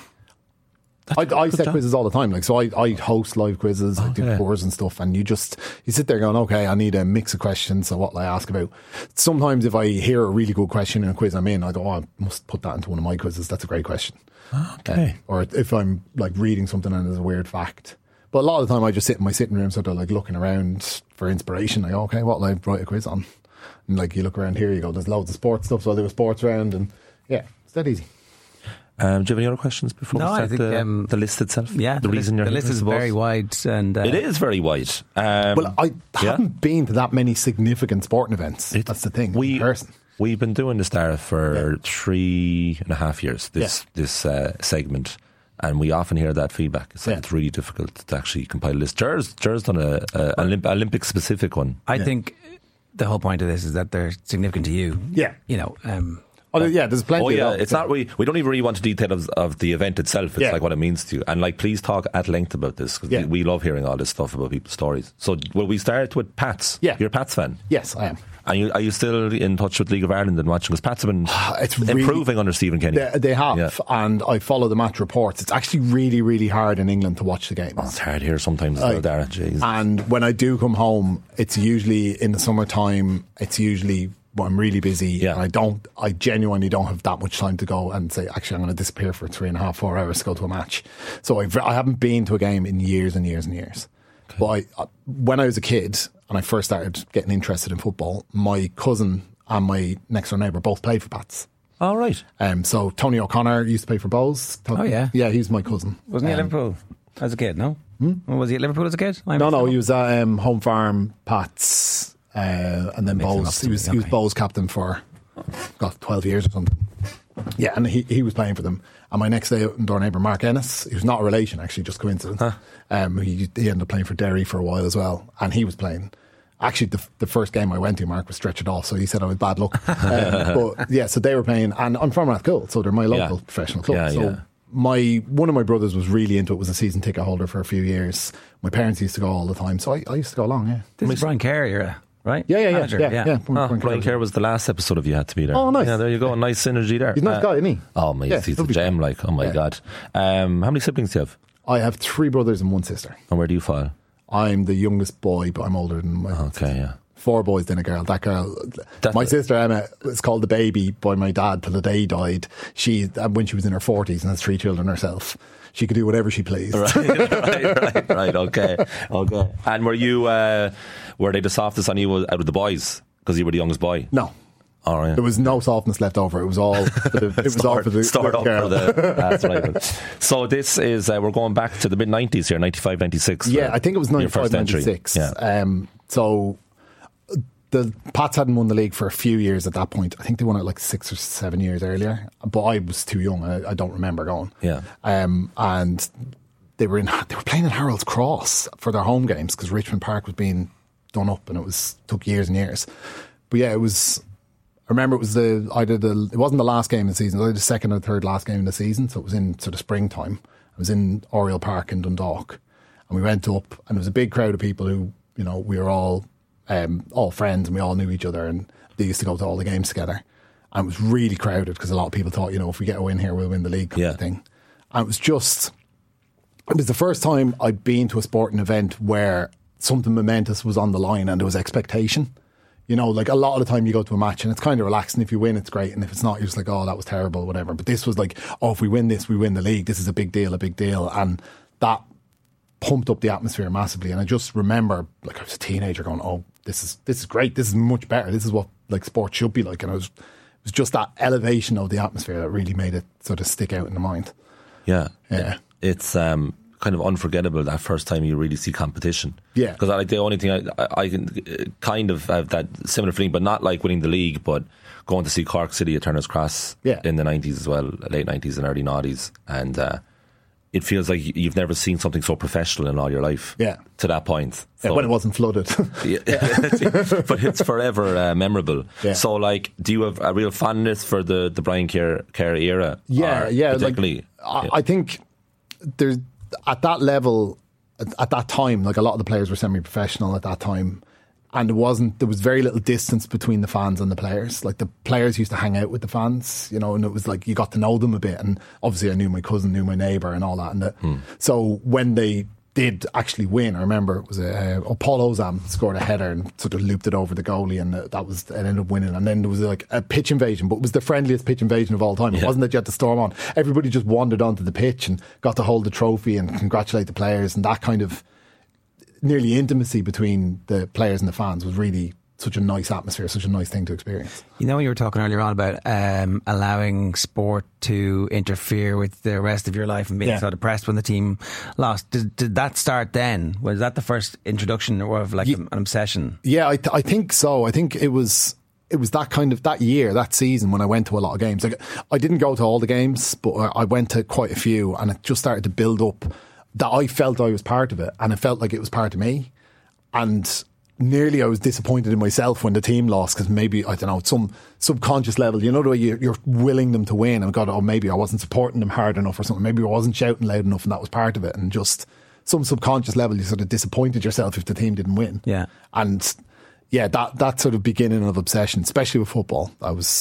I set quizzes all the time. Like, so I host live quizzes, I do tours and stuff, and you sit there going, okay, I need a mix of questions, so what will I ask about? Sometimes if I hear a really good question in a quiz I'm in, I go, oh, I must put that into one of my quizzes. That's a great question. Okay. Or if I'm like reading something and there's a weird fact. But a lot of the time I just sit in my sitting room sort of like looking around for inspiration. I go, okay, what will I write a quiz on? And like you look around here, you go, there's loads of sports stuff, so I'll do a sports round, and yeah, it's that easy. Do you have any other questions before we start the list itself? Yeah, the list is very wide. And it is very wide. Well, I haven't been to that many significant sporting events. That's the thing. We've been doing this, Dara, for 3.5 years, this segment, and we often hear that feedback. It's really difficult to actually compile a list. Jer's done an Olympic-specific one. I think the whole point of this is that they're significant to you. Yeah. You know, Oh, yeah, there's plenty. Oh, yeah, of it's not. We don't even really want to detail of the event itself. It's like what it means to you, and like please talk at length about this because we love hearing all this stuff about people's stories. So, will we start with Pats? Yeah, you're a Pats fan. Yes, I am. Are you still in touch with League of Ireland and watching? Because Pats have been improving under Stephen Kenny. They have, and I follow the match reports. It's actually really, really hard in England to watch the games. Oh, it's hard here sometimes as well, Darren. Jeez. And when I do come home, it's usually in the summertime. It's usually when I'm really busy. And I genuinely don't have that much time to go and say, actually, I'm going to disappear for 3.5, 4 hours to go to a match. So I haven't been to a game in years and years and years. Okay. But when I was a kid and I first started getting interested in football, my cousin and my next door neighbour both played for Pats. All right. So Tony O'Connor used to play for Bowes. Yeah, he's my cousin. Wasn't he at Liverpool as a kid? No. Was he at Liverpool as a kid? No. He was at Home Farm, Pats, and then Bowes. He was Bowes captain for 12 years or something. Yeah, and he was playing for them. And my next door neighbour, Mark Ennis, he was not a relation, actually, just coincidence. He ended up playing for Derry for a while as well, and he was playing. Actually, the first game I went to, Mark was stretched off, so he said I was bad luck. But yeah, so they were playing, and I'm from Rathcoole, so they're my local professional club. One of my brothers was really into it, was a season ticket holder for a few years. My parents used to go all the time, so I used to go along. This is Brian Kerr era. Right? Yeah. Brian Kerr was the last episode of You Had to Be There. Oh, nice. Yeah, there you go. A nice synergy there. He's a nice guy, isn't he? Oh, my, he's a gem, like. Oh, my God. How many siblings do you have? I have 3 brothers and 1 sister. And where do you fall? I'm the youngest boy, but I'm older than my sister. 4 boys, then a girl. That girl, my sister Emma, was called the baby by my dad till the day he died. When she was in her 40s and has 3 children herself. She could do whatever she pleased. Right. Okay. And were they the softest on you out of the boys because you were the youngest boy? No. All right. There was no softness left over. It was all for the girl. That's right. So this is we're going back to the mid 90s here, 95, 96. Yeah, I think it was 95, 96. Yeah. So the Pats hadn't won the league for a few years at that point. I think they won it like 6 or 7 years earlier, but I was too young. I don't remember going. Yeah. And they were playing in Harold's Cross for their home games because Richmond Park was being done up, and it took years and years. But yeah, it was. I remember it wasn't the last game of the season. It was the second or third last game of the season, so it was in sort of springtime. I was in Oriel Park in Dundalk, and we went up, and there was a big crowd of people who, we were all friends, and we all knew each other, and they used to go to all the games together. And it was really crowded because a lot of people thought, if we get a win here, we'll win the league kind of thing. And it was the first time I'd been to a sporting event where something momentous was on the line and there was expectation. Like a lot of the time you go to a match and it's kind of relaxed, and if you win, it's great. And if it's not, you're just like, oh, that was terrible, whatever. But this was like, oh, if we win this, we win the league. This is a big deal. And that pumped up the atmosphere massively. And I just remember, like, I was a teenager going, oh, this is great. This is much better. This is what like sport should be like. And it was just that elevation of the atmosphere that really made it sort of stick out in the mind. Yeah. It's kind of unforgettable that first time you really see competition. Yeah. Because like the only thing I can kind of have that similar feeling, but not like winning the league, but going to see Cork City at Turner's Cross in the 90s as well, late 90s and early 90s. And it feels like you've never seen something so professional in all your life to that point. So, when it wasn't flooded. But it's forever memorable. Yeah. So like, do you have a real fondness for the Brian Kerr era? Yeah. Particularly? I think there's... At that level, at that time, like a lot of the players were semi-professional at that time, and there was very little distance between the fans and the players. Like the players used to hang out with the fans, and it was like you got to know them a bit. And obviously, I knew my cousin, knew my neighbour, and all that. And so when they did actually win, I remember it was Paul Ozam scored a header and sort of looped it over the goalie, and it ended up winning. And then there was like a pitch invasion, but it was the friendliest pitch invasion of all time. It wasn't that you had to storm on. Everybody just wandered onto the pitch and got to hold the trophy and congratulate the players, and that kind of nearly intimacy between the players and the fans was really such a nice atmosphere, such a nice thing to experience. You were talking earlier on about allowing sport to interfere with the rest of your life and being so depressed when the team lost. Did that start then? Was that the first introduction of like an obsession? Yeah, I think so. I think it was that kind of that year, that season, when I went to a lot of games. Like, I didn't go to all the games, but I went to quite a few, and it just started to build up that I felt I was part of it, and it felt like it was part of me. And nearly I was disappointed in myself when the team lost, because maybe, I don't know, some subconscious level, you know, the way you're willing them to win, and God, maybe I wasn't supporting them hard enough or something, maybe I wasn't shouting loud enough, and that was part of it, and just some subconscious level you sort of disappointed yourself if the team didn't win. Yeah. And yeah, that sort of beginning of obsession, especially with football,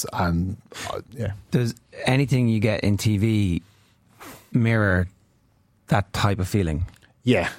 Does anything you get in TV mirror that type of feeling? Yeah.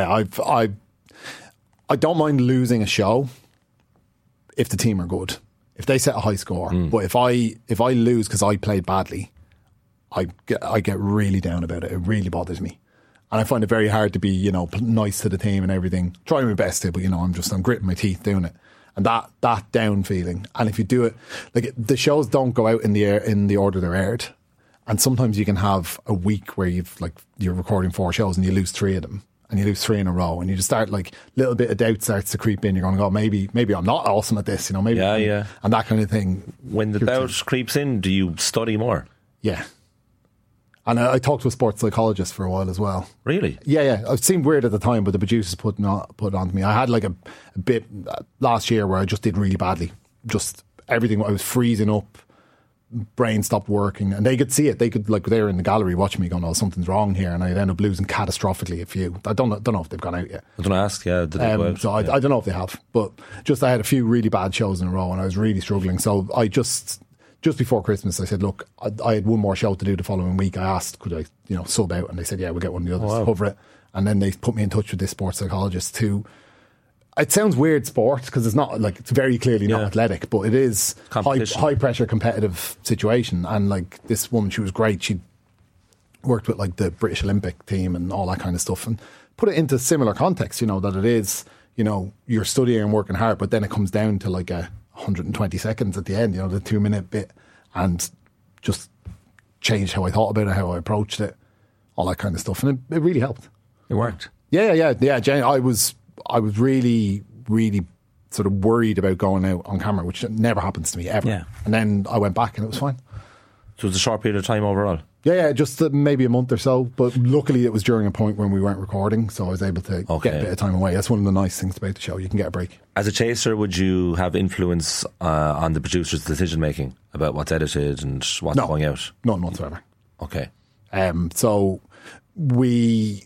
I don't mind losing a show if the team are good, if they set a high score. But if I lose because I played badly, I get really down about it. It really bothers me, and I find it very hard to be, you know, nice to the team and everything. Trying my best to, but you know, I'm gritting my teeth doing it, and that down feeling. And if you do it, like, the shows don't go out in the order they're aired, and sometimes you can have a week where you're recording 4 shows and you lose 3 of them. And you lose 3 in a row, and you just start, like, little bit of doubt starts to creep in. You're going, oh, maybe I'm not awesome at this, you know, maybe. Yeah. And that kind of thing. When the doubt creeps in, do you study more? Yeah. And I talked to a sports psychologist for a while as well. Really? Yeah. It seemed weird at the time, but the producers put it on to me. I had like a bit last year where I just did really badly. Just everything, I was freezing up. Brain stopped working, and they could see it. They could, like, they were in the gallery watching me going, oh, something's wrong here, and I'd end up losing catastrophically a few. I don't know if they've gone out yet. I was going to ask, did they go out? So I don't know if they have, but just I had a few really bad shows in a row and I was really struggling. So I just before Christmas I said, look, I had one more show to do the following week. I asked, could I, you know, sub out, and they said, yeah, we'll get one of the others to cover it. And then they put me in touch with this sports psychologist who, it sounds weird, sport, because it's not, like, it's very clearly not athletic, but it is high pressure competitive situation. And, like, this woman, she was great. She worked with, like, the British Olympic team and all that kind of stuff, and put it into similar context, you know, that it is, you know, you're studying and working hard, but then it comes down to like 120 seconds at the end, you know, the 2-minute bit, and just changed how I thought about it, how I approached it, all that kind of stuff. And it really helped. It worked. Yeah. Jane, I was really, really sort of worried about going out on camera, which never happens to me ever. Yeah. And then I went back and it was fine. So it was a short period of time overall? Yeah, just maybe a month or so. But luckily it was during a point when we weren't recording, so I was able to get a bit of time away. That's one of the nice things about the show. You can get a break. As a chaser, would you have influence on the producer's decision making about what's edited and what's going out? None whatsoever. Okay. So we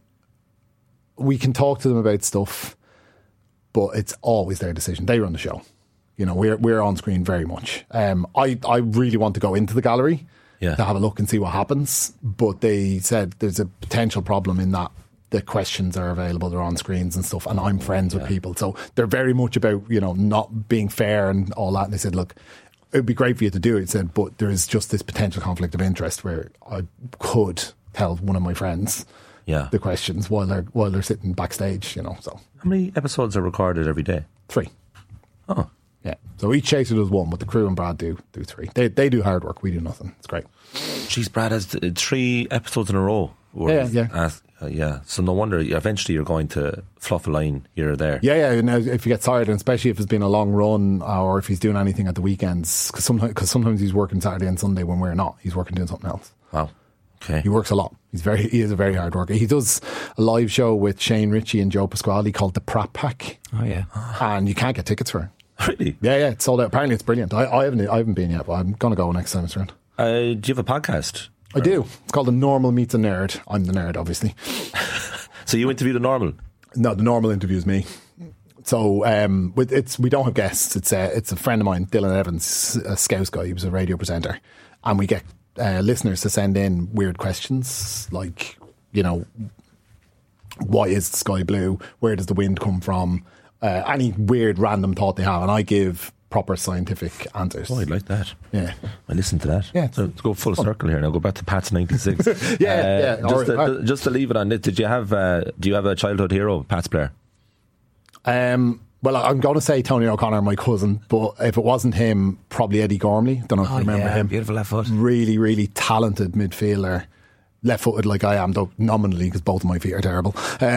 can talk to them about stuff, but it's always their decision. They run the show. You know, we're on screen very much. I really want to go into the gallery to have a look and see what happens, but they said there's a potential problem in that the questions are available, they're on screens and stuff, and I'm friends with people, so they're very much about, you know, not being fair and all that. And they said, look, it would be great for you to do it. He said, but there is just this potential conflict of interest where I could tell one of my friends the questions while they're sitting backstage, you know. So how many episodes are recorded every day? 3. Oh. Yeah. So each chaser does 1, but the crew and Brad do 3. They do hard work. We do nothing. It's great. Jeez, Brad has 3 episodes in a row. Yeah. So no wonder eventually you're going to fluff a line here or there. Yeah. Now, if you get tired, and especially if it's been a long run, or if he's doing anything at the weekends, because sometimes he's working Saturday and Sunday when we're not. He's working doing something else. Wow. Okay. He works a lot. He is a very hard worker. He does a live show with Shane Ritchie and Joe Pasquale called The Prat Pack. Oh yeah. And you can't get tickets for it. Really? Yeah, it's sold out. Apparently it's brilliant. I haven't been yet, but I'm going to go next time it's around. Do you have a podcast? I do. It's called The Normal Meets a Nerd. I'm the nerd, obviously. So you interview the normal? No, the normal interviews me. So we don't have guests. It's a friend of mine, Dylan Evans, a Scouse guy. He was a radio presenter, and we get listeners to send in weird questions like, you know, why is the sky blue? Where does the wind come from? Any weird random thought they have, and I give proper scientific answers. Oh, I'd like that. Yeah. I listen to that. Yeah. So let's go full circle here now. Go back to Pat's 96. Just to leave it on it, do you have a childhood hero, Pat's player? Well, I'm going to say Tony O'Connor, my cousin, but if it wasn't him, probably Eddie Gormley. Don't know if you remember him. Beautiful left foot. Really, really talented midfielder. Left-footed like I am, though nominally, because both of my feet are terrible.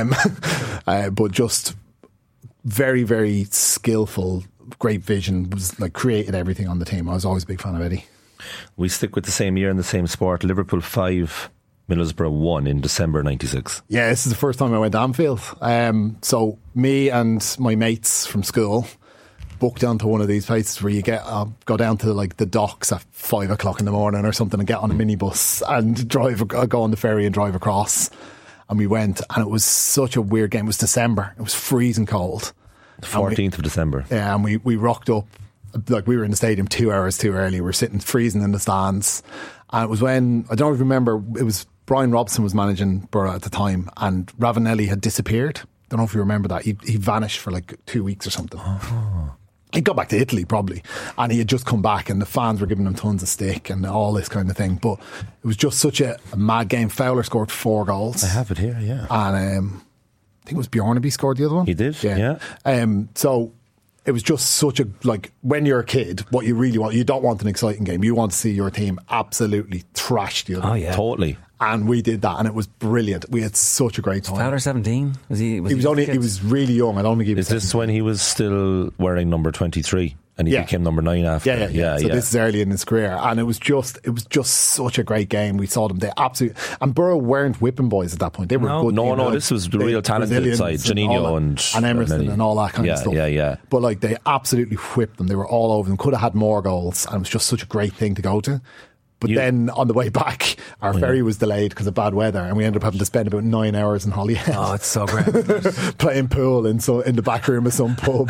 But just very, very skillful, great vision, was like created everything on the team. I was always a big fan of Eddie. We stick with the same year in the same sport. Liverpool 5, Middlesbrough won in December 96. Yeah, this is the first time I went to Anfield. So me and my mates from school booked onto one of these places where you go down to like the docks at 5 o'clock in the morning or something and get on a minibus and go on the ferry and drive across. And we went, and it was such a weird game. It was December. It was freezing cold. 14th of December. Yeah, and we rocked up, like we were in the stadium 2 hours too early. We were sitting freezing in the stands. And it was when, I don't remember, it was Brian Robson was managing Borough at the time, and Ravanelli had disappeared. Don't know if you remember that. He vanished for like 2 weeks or something. Oh. He'd got back to Italy probably, and he had just come back, and the fans were giving him tons of stick and all this kind of thing. But it was just such a mad game. Fowler scored 4 goals. I have it here, yeah. And I think it was Bjornaby scored the other one. He did, yeah. So it was just such a, like, when you're a kid, what you really want, you don't want an exciting game. You want to see your team absolutely thrash the other. Oh, yeah. Totally. And we did that, and it was brilliant. We had such a great time. Fowler 17? He was really young. I don't think he was. Is this when he was still wearing number 23 and he became number 9 after? Yeah. So this is early in his career, and it was just such a great game. We saw them. They absolutely, and Borough weren't whipping boys at that point. They were good. No. This was the real talented side. Janino and Emerson and all that kind of stuff. Yeah. But like, they absolutely whipped them. They were all over them. Could have had more goals, and it was just such a great thing to go to. But then on the way back, our ferry was delayed because of bad weather, and we ended up having to spend about 9 hours in Holyhead. Oh, it's so great. Playing pool in the back room of some pub.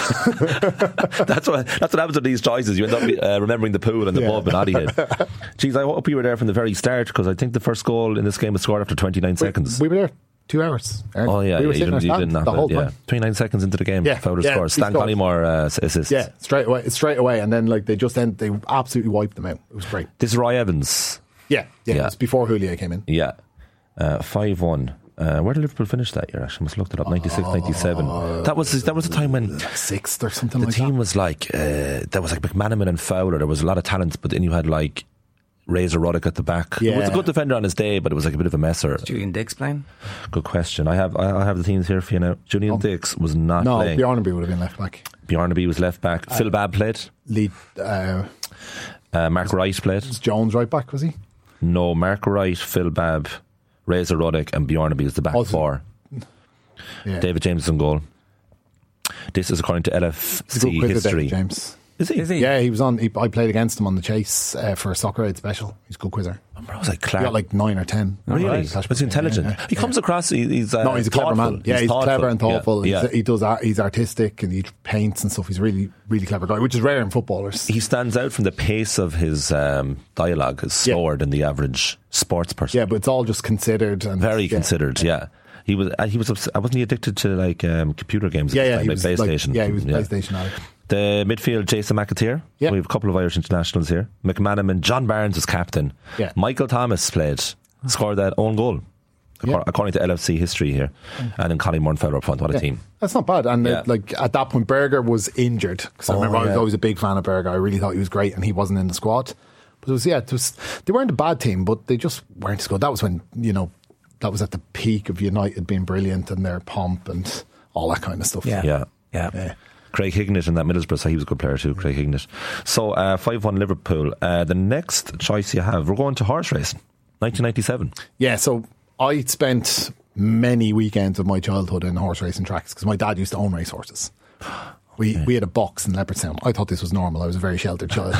That's what happens with these choices. You end up remembering the pool and the pub in Holyhead. Jeez, I hope you were there from the very start, because I think the first goal in this game was scored after 29 seconds. We were there 2 hours. Oh yeah, we were you didn't have the whole that. time. 29 seconds into the game, Fowler scores. Stan Collymore assists. Yeah, straight away, and then like they absolutely wiped them out. It was great. This is Roy Evans. Yeah. It was before Houllier came in. Yeah, 5-1. Where did Liverpool finish that year? Actually, I must have looked it up. 96, 97. That was the time when 6th or something. The team was like there was like McManaman and Fowler. There was a lot of talent, but then you had like Razor Ruddock at the back. Yeah. He was a good defender on his day, but it was like a bit of a messer. Julian Dix playing? Good question. I have the teams here for you now. Julian Dix was not playing. No, Bjornaby would have been left back. Bjornaby was left back. Phil Babb played. Mark Wright played. Was Jones right back, was he? No, Mark Wright, Phil Babb, Razor Ruddock and Bjornaby was the back four. Yeah. David James is in goal. This is according to LFC history. David James. Is he? Yeah, he was on. I played against him on the Chase for a Soccer Aid special. He's a good quizzer. I was like Clark. He got like 9 or 10. Really? He's intelligent. Yeah. He comes across. He's a clever man. Yeah, he's clever and thoughtful. Yeah. He does. He's artistic and he paints and stuff. He's a really, really clever guy, which is rare in footballers. He stands out from the pace of his dialogue. Is slower than the average sports person. Yeah, but it's all just considered and very considered. Yeah. He was. Wasn't he addicted to like computer games? Yeah, he was PlayStation. He was PlayStation addict. The midfield, Jason McAteer. Yeah. We have a couple of Irish internationals here. McManaman, John Barnes was captain. Yeah. Michael Thomas scored that own goal, according to LFC history here. And then Collymore and Fowler up front. What a team. That's not bad. And like at that point, Berger was injured. Because I remember I was always a big fan of Berger. I really thought he was great, and he wasn't in the squad. But they weren't a bad team, but they just weren't as good. That was when, that was at the peak of United being brilliant and their pomp and all that kind of stuff. Yeah. Craig Hignett in that Middlesbrough, so he was a good player too, Craig Hignett. So 5-1 Liverpool. The next choice you have, we're going to horse racing, 1997. Yeah, so I spent many weekends of my childhood in horse racing tracks because my dad used to own racehorses. We had a box in Leopardstown. I thought this was normal. I was a very sheltered child.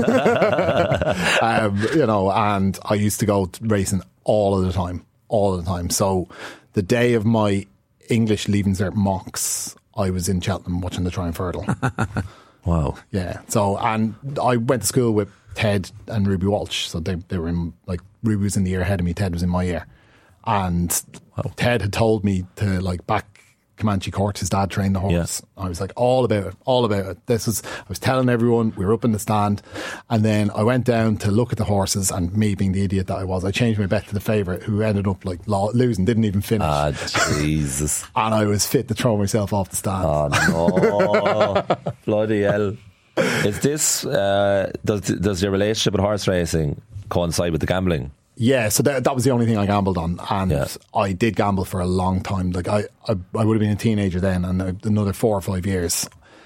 And I used to go racing all the time. So the day of my English Leaving Cert mocks, I was in Cheltenham watching the Triumph Hurdle. Wow. Yeah. So, and I went to school with Ted and Ruby Walsh. So they were in, like, Ruby was in the year ahead of me, Ted was in my year. And Ted had told me to, like, back Comanche Court, his dad trained the horse. Yeah. I was like, all about it. I was telling everyone, we were up in the stand, and then I went down to look at the horses, and me being the idiot that I was, I changed my bet to the favourite, who ended up like losing, didn't even finish. Ah, Jesus. And I was fit to throw myself off the stand. Oh no. Bloody hell. Is this does your relationship with horse racing coincide with the gambling? Yeah, so that was the only thing I gambled on, and I did gamble for a long time. Like I would have been a teenager then, and another 4 or 5 years.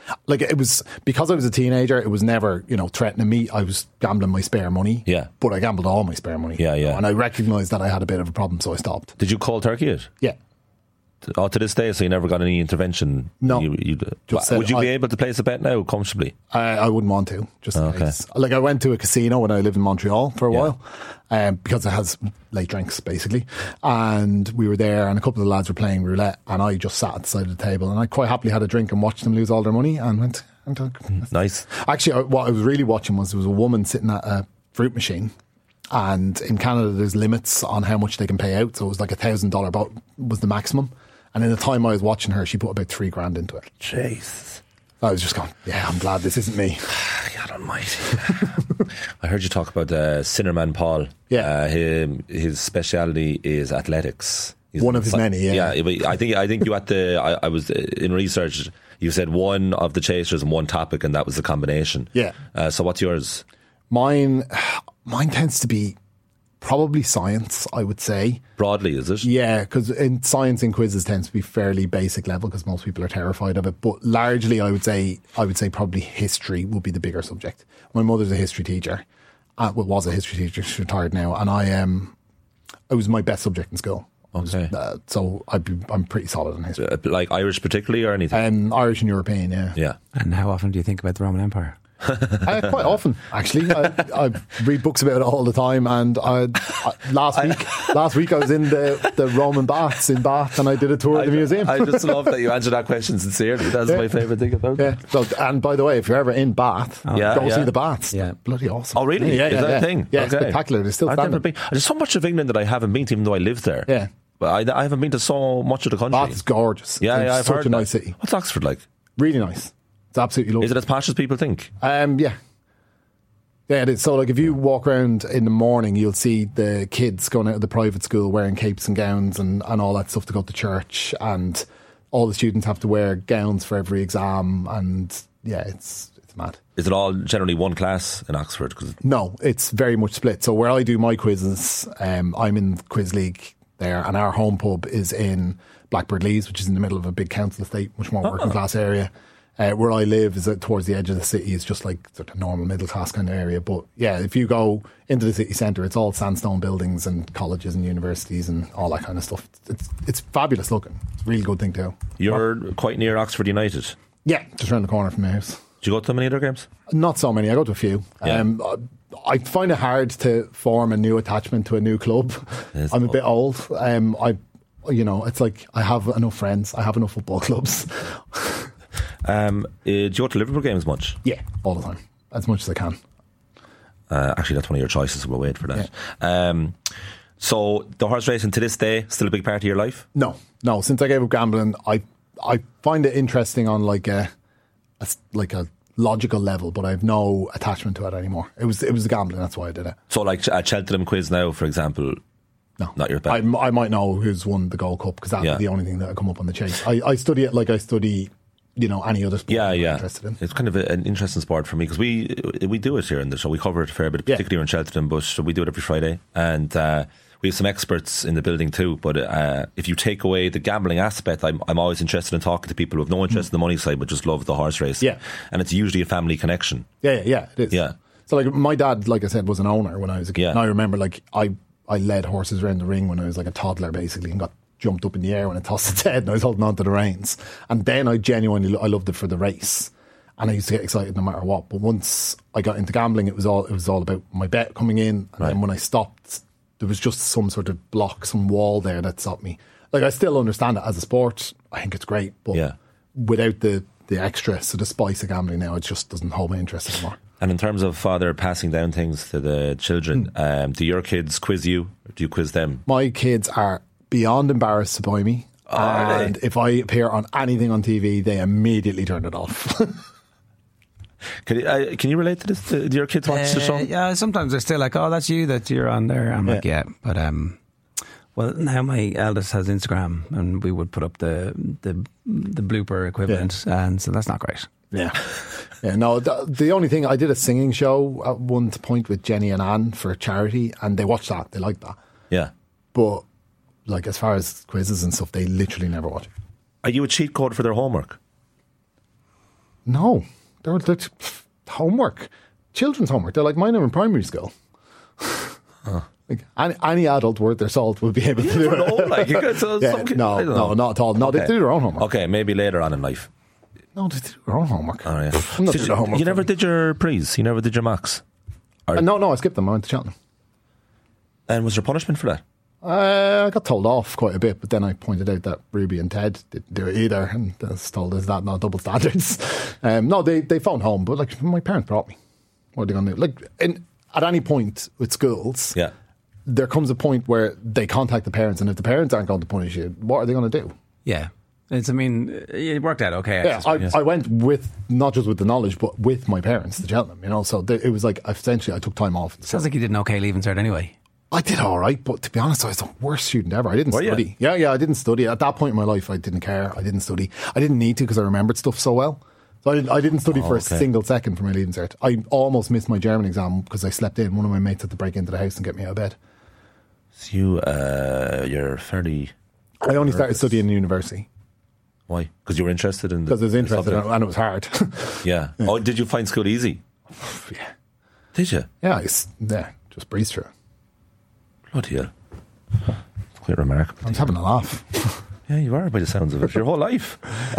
Like, it was, because I was a teenager, it was never, threatening me. I was gambling my spare money. Yeah. But I gambled all my spare money. Yeah, yeah. And I recognised that I had a bit of a problem, so I stopped. Did you cold turkey it? Yeah. Oh, to this day, so you never got any intervention? No. Would you be able to place a bet now comfortably? I wouldn't want to. Just in case. Like, I went to a casino when I lived in Montreal for a while, because it has late drinks, basically. And we were there, and a couple of the lads were playing roulette, and I just sat at the side of the table, and I quite happily had a drink and watched them lose all their money, and went... Nice. Actually, what I was really watching was there was a woman sitting at a fruit machine. And in Canada, there's limits on how much they can pay out. So it was like $1,000 but was the maximum. And in the time I was watching her, she put about $3,000 into it. Jeez. I was just going, yeah, I'm glad this isn't me. God almighty. I heard you talk about Sinnerman Paul. Yeah. His speciality is athletics. He's one of his many, yeah. Yeah, I think you I was in research, you said one of the chasers and one topic, and that was the combination. Yeah. So what's yours? Mine tends to be probably science, I would say. Broadly, is it? Yeah, because in science and quizzes tends to be fairly basic level because most people are terrified of it. But largely, I would say probably history would be the bigger subject. My mother's a history teacher. Was a history teacher. She's retired now, and it was my best subject in school. Okay. So I'm pretty solid in history. Like Irish particularly, or anything? Irish and European, yeah. Yeah. And how often do you think about the Roman Empire? Quite often, actually. I read books about it all the time. And last week I was in the Roman baths in Bath, and I did a tour of the museum. I just love that you answered that question sincerely. That's my favourite thing about it. So, and by the way, if you're ever in Bath, go see the baths. Yeah. Bloody awesome. Oh, really? Yeah, is that a thing? Yeah, it's spectacular. They're still I've standing. never been. There's so much of England that I haven't been to, even though I live there. Yeah. But I haven't been to so much of the country. Bath's gorgeous. Yeah, It's I've such heard a nice city. What's Oxford like? Really nice. It's absolutely lovely. Is it as posh as people think? Yeah. Yeah, it is. So, like, if you walk around in the morning, you'll see the kids going out of the private school wearing capes and gowns and all that stuff to go to church, and all the students have to wear gowns for every exam, and yeah, it's mad. Is it all generally one class in Oxford? No, it's very much split. So where I do my quizzes, I'm in Quiz League there, and our home pub is in Blackbird Leys, which is in the middle of a big council estate, much more working class area. Where I live is towards the edge of the city. It's just like sort of normal middle class kind of area. But yeah, if you go into the city centre, it's all sandstone buildings and colleges and universities and all that kind of stuff. It's fabulous looking. It's a really good thing too. You're quite near Oxford United. Yeah, just around the corner from my house. Do you go to many other games? Not so many. I go to a few. Yeah. I find it hard to form a new attachment to a new club. I'm a bit old. It's like I have enough friends. I have enough football clubs. Do you go to Liverpool games much? Yeah, all the time, as much as I can. Actually, that's one of your choices. We'll wait for that. Yeah. So the horse racing to this day still a big part of your life? No. Since I gave up gambling, I find it interesting on like a logical level, but I have no attachment to it anymore. It was the gambling. That's why I did it. So like a Cheltenham quiz now, for example. No, not your bet. I might know who's won the Gold Cup because that's the only thing that will come up on the chase. I study it like I study, any other sport I'm interested in. It's kind of an interesting sport for me because we do it here in the show. We cover it a fair bit, particularly here in Cheltenham, but we do it every Friday. And we have some experts in the building too. But if you take away the gambling aspect, I'm always interested in talking to people who have no interest in the money side but just love the horse race. Yeah. And it's usually a family connection. Yeah, it is. Yeah. So like my dad, like I said, was an owner when I was a kid. Yeah. And I remember like I led horses around the ring when I was like a toddler basically and got jumped up in the air when it tossed its head and I was holding on to the reins. And then I loved it for the race. And I used to get excited no matter what. But once I got into gambling, it was all about my bet coming in. And then when I stopped, there was just some sort of block, some wall there that stopped me. Like I still understand it as a sport. I think it's great. But without the extra sort of spice of gambling now, it just doesn't hold my interest anymore. And in terms of father passing down things to the children, do your kids quiz you or do you quiz them? My kids are beyond embarrassed by me. And if I appear on anything on TV, they immediately turn it off. Can you relate to this? Do your kids watch the show? Yeah, sometimes they're still like, oh, that's you that you're on there. I'm like, yeah. But well, now my eldest has Instagram and we would put up the blooper equivalent, and so that's not great. Yeah. No, the only thing, I did a singing show at one point with Jenny and Anne for charity, and they watched that. They liked that. Yeah. But like as far as quizzes and stuff, they literally never watch it. Are you a cheat code for their homework? No, they're homework, children's homework. They're like mine are in primary school. Like any adult worth their salt would be able to do it. No, not at all. No, they do their own homework. Okay, maybe later on in life. No, they do their own homework. Oh, yeah. I'm not doing their homework. You never did your pre's? You never did your mocks? No, I skipped them. I went to Cheltenham. And was there punishment for that? I got told off quite a bit, but then I pointed out that Ruby and Ted didn't do it either, and I was told, is that not double standards? No, they phoned home, but like my parents brought me. What are they going to do? Like at any point with schools, there comes a point where they contact the parents, and if the parents aren't going to punish you, what are they going to do? Yeah. It worked out okay. Yeah, I went with, not just with the knowledge, but with my parents to Cheltenham, you know, so it was like, essentially I took time off. Sounds like you did an okay leaving cert anyway. I did all right, but to be honest, I was the worst student ever. I didn't study. Yeah, I didn't study. At that point in my life, I didn't care. I didn't study. I didn't need to because I remembered stuff so well. So I didn't study for a single second for my leaving cert. I almost missed my German exam because I slept in. One of my mates had to break into the house and get me out of bed. So you're fairly... I only started studying in university. Why? Because you were interested in... Because I was interested and it was hard. Yeah. Oh, did you find school easy? Yeah. Did you? Yeah, just breezed through it. Bloody hell. It's quite remarkable. I was having a laugh. Yeah, you are by the sounds of it. Your whole life.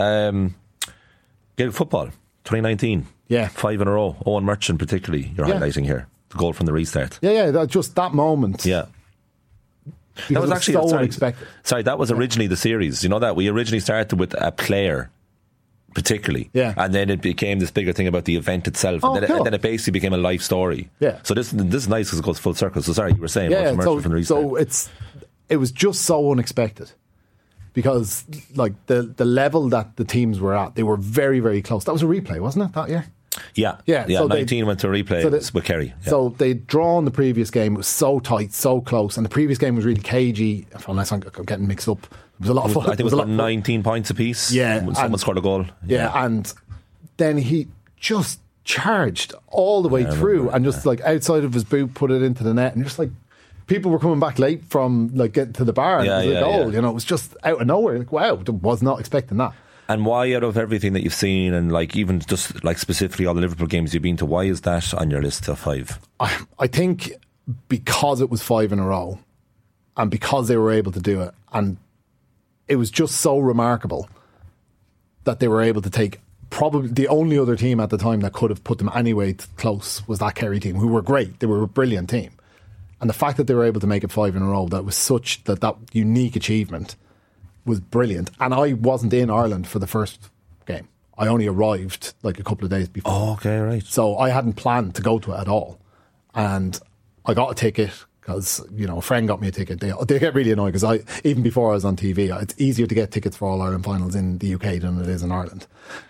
Gaelic football, 2019. Yeah. 5 in a row. Owen Merchant particularly, you're highlighting here. The goal from the restart. Yeah, just that moment. Yeah. That was actually so unexpected. Sorry, that was originally the series. You know that? We originally started with a player, particularly. Yeah. And then it became this bigger thing about the event itself. And then it basically became a life story. Yeah. So this is nice because it goes full circle. So sorry, you were saying from the restart. So it was just so unexpected. Because like the level that the teams were at, they were very, very close. That was a replay, wasn't it, that year? Yeah. So 19 went to a replay with Kerry. Yeah. So they'd drawn the previous game. It was so tight, so close. And the previous game was really cagey, unless I'm getting mixed up. It was a lot of fun. I think it was about 19 points apiece. Yeah. When someone scored a goal. Yeah, and then he just charged all the way through and just like outside of his boot put it into the net. And just like people were coming back late from like getting to the bar and it was a goal. You know, it was just out of nowhere. Like, wow, was not expecting that. And why, out of everything that you've seen, and like even just like specifically all the Liverpool games you've been to, why is that on your list of 5? I think because it was 5 in a row, and because they were able to do it, and it was just so remarkable that they were able to take probably the only other team at the time that could have put them anyway close was that Kerry team, who were great. They were a brilliant team, and the fact that they were able to make it 5 in a row, that was such that unique achievement was brilliant. And I wasn't in Ireland for the first game. I only arrived like a couple of days before. Oh, okay, right. So I hadn't planned to go to it at all. And I got a ticket because, you know, a friend got me a ticket. They get really annoyed because even before I was on TV, it's easier to get tickets for All Ireland finals in the UK than it is in Ireland.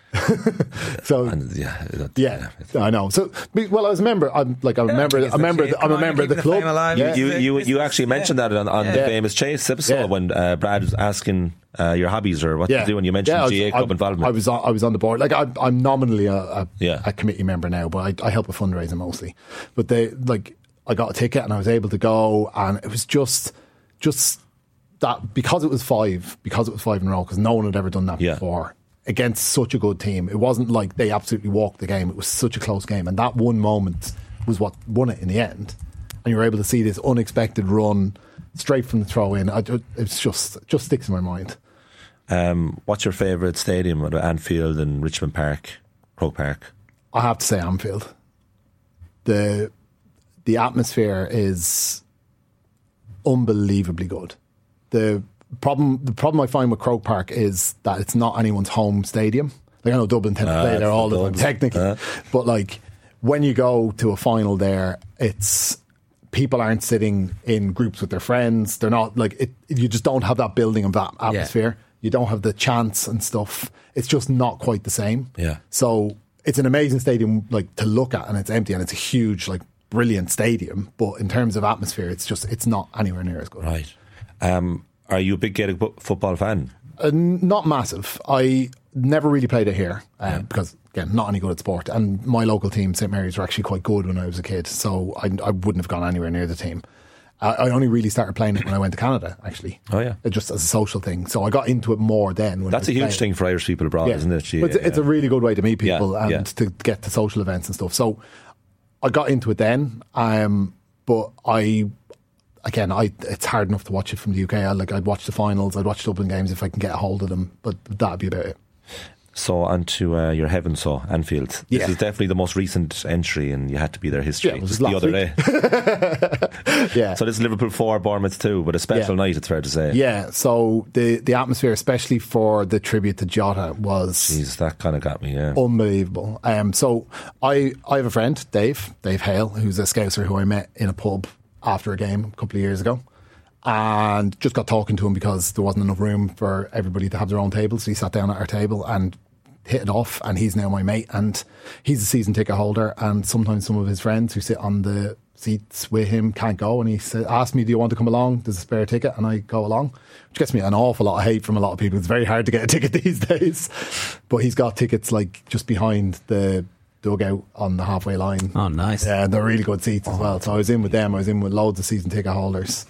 So I know. So well, I remember of the club. You actually mentioned that on the famous Chase episode when Brad was asking your hobbies or what to do, and you mentioned GA Club involvement. I was on the board. Like I'm nominally a committee member now, but I help with fundraising mostly. But I got a ticket and I was able to go, and it was just that because it was 5 in a row, because no one had ever done that before. Against such a good team. It wasn't like they absolutely walked the game. It was such a close game, and that one moment was what won it in the end. And you were able to see this unexpected run straight from the throw in. It's just sticks in my mind. What's your favourite stadium? Anfield and Richmond Park, Croke Park? I have to say Anfield. The atmosphere is unbelievably good. The problem I find with Croke Park is that it's not anyone's home stadium. Like I know Dublin tend to play there all the time, technically, but like when you go to a final there, it's people aren't sitting in groups with their friends. They're not like it. You just don't have that building of that atmosphere. Yeah. You don't have the chants and stuff. It's just not quite the same. Yeah. So it's an amazing stadium like to look at, and it's empty, and it's a huge like brilliant stadium. But in terms of atmosphere, it's not anywhere near as good. Right. Are you a big Gaelic football fan? Not massive. I never really played it here because, again, not any good at sport. And my local team, St Mary's, were actually quite good when I was a kid, so I wouldn't have gone anywhere near the team. I only really started playing it when I went to Canada, actually. Oh, yeah. Just as a social thing. So I got into it more then. That's a huge thing for Irish people abroad, isn't it? It's a really good way to meet people and to get to social events and stuff. So I got into it then, but it's hard enough to watch it from the UK. I'd watch the finals, I'd watch Dublin games if I can get a hold of them, but that'd be about it. So on to your heaven saw, Anfield. This is definitely the most recent entry, and you had to be there history. Yeah, it was the other day. Yeah. So this is Liverpool 4, Bournemouth 2, but a special night, it's fair to say. Yeah, so the atmosphere, especially for the tribute to Jota, was... Jeez, that kind of got me, unbelievable. So I have a friend, Dave Hale, who's a Scouser who I met in a pub after a game a couple of years ago, and just got talking to him because there wasn't enough room for everybody to have their own table, so he sat down at our table and hit it off, and he's now my mate, and he's a season ticket holder, and sometimes some of his friends who sit on the seats with him can't go, and he asked me, do you want to come along, there's a spare ticket, and I go along, which gets me an awful lot of hate from a lot of people. It's very hard to get a ticket these days, but he's got tickets like just behind the dugout on the halfway line. Oh, nice. Yeah, they're really good seats as well. So I was in with them. I was in with loads of season ticket holders.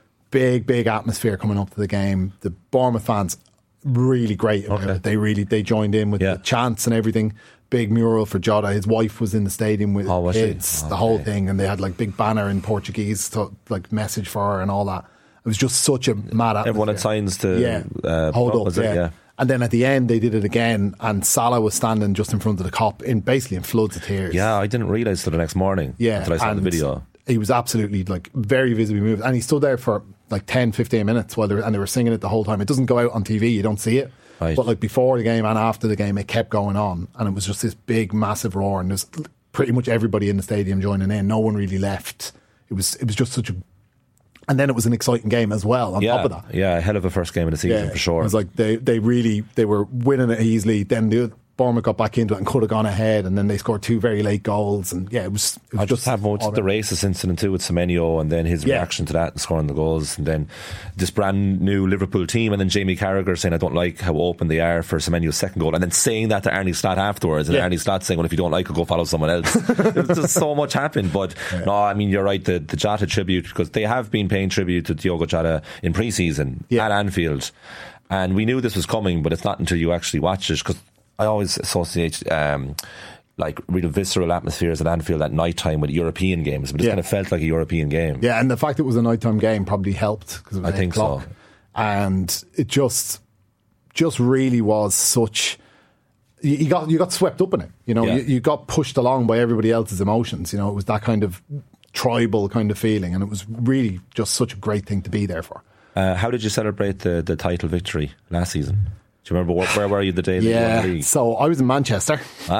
Big atmosphere coming up to the game. The Bournemouth fans, really great about it. They joined in with the chants and everything. Big mural for Jota. His wife was in the stadium with kids, the whole thing, and they had like big banner in Portuguese, like message for her and all that. It was just such a mad atmosphere. Everyone had signs to hold up. And then at the end they did it again, and Salah was standing just in front of the cop basically in floods of tears. Yeah, I didn't realise till the next morning until I saw the video. He was absolutely like very visibly moved, and he stood there for like 10-15 minutes while they were singing it the whole time. It doesn't go out on TV, you don't see it, but like before the game and after the game it kept going on, and it was just this big massive roar, and there's pretty much everybody in the stadium joining in. No one really left. It was just such a... And then it was an exciting game as well on top of that. Yeah, a hell of a first game of the season for sure. It was like they were winning it easily. Then Bournemouth got back into it and could have gone ahead, and then they scored 2 very late goals, and it was I just have much the racist incident too with Semenyo, and then his reaction to that and scoring the goals, and then this brand new Liverpool team, and then Jamie Carragher saying I don't like how open they are for Semenyo's second goal, and then saying that to Arnie Slot afterwards, and Arnie Slot saying, well, if you don't like it, go follow someone else. There's just so much happened, but no, I mean, you're right, the Jota tribute, because they have been paying tribute to Diogo Jota in pre-season at Anfield, and we knew this was coming, but it's not until you actually watch it, because I always associate like real visceral atmospheres at Anfield at night time with European games, but it kind of felt like a European game. Yeah, and the fact it was a nighttime game probably helped, because it was 8 o'clock. So. And it just really was such... You got swept up in it, you know. You got pushed along by everybody else's emotions, you know. It was that kind of tribal kind of feeling, and it was really just such a great thing to be there for. How did you celebrate the title victory last season? Do you remember where were you the day they won the league? So I was in Manchester.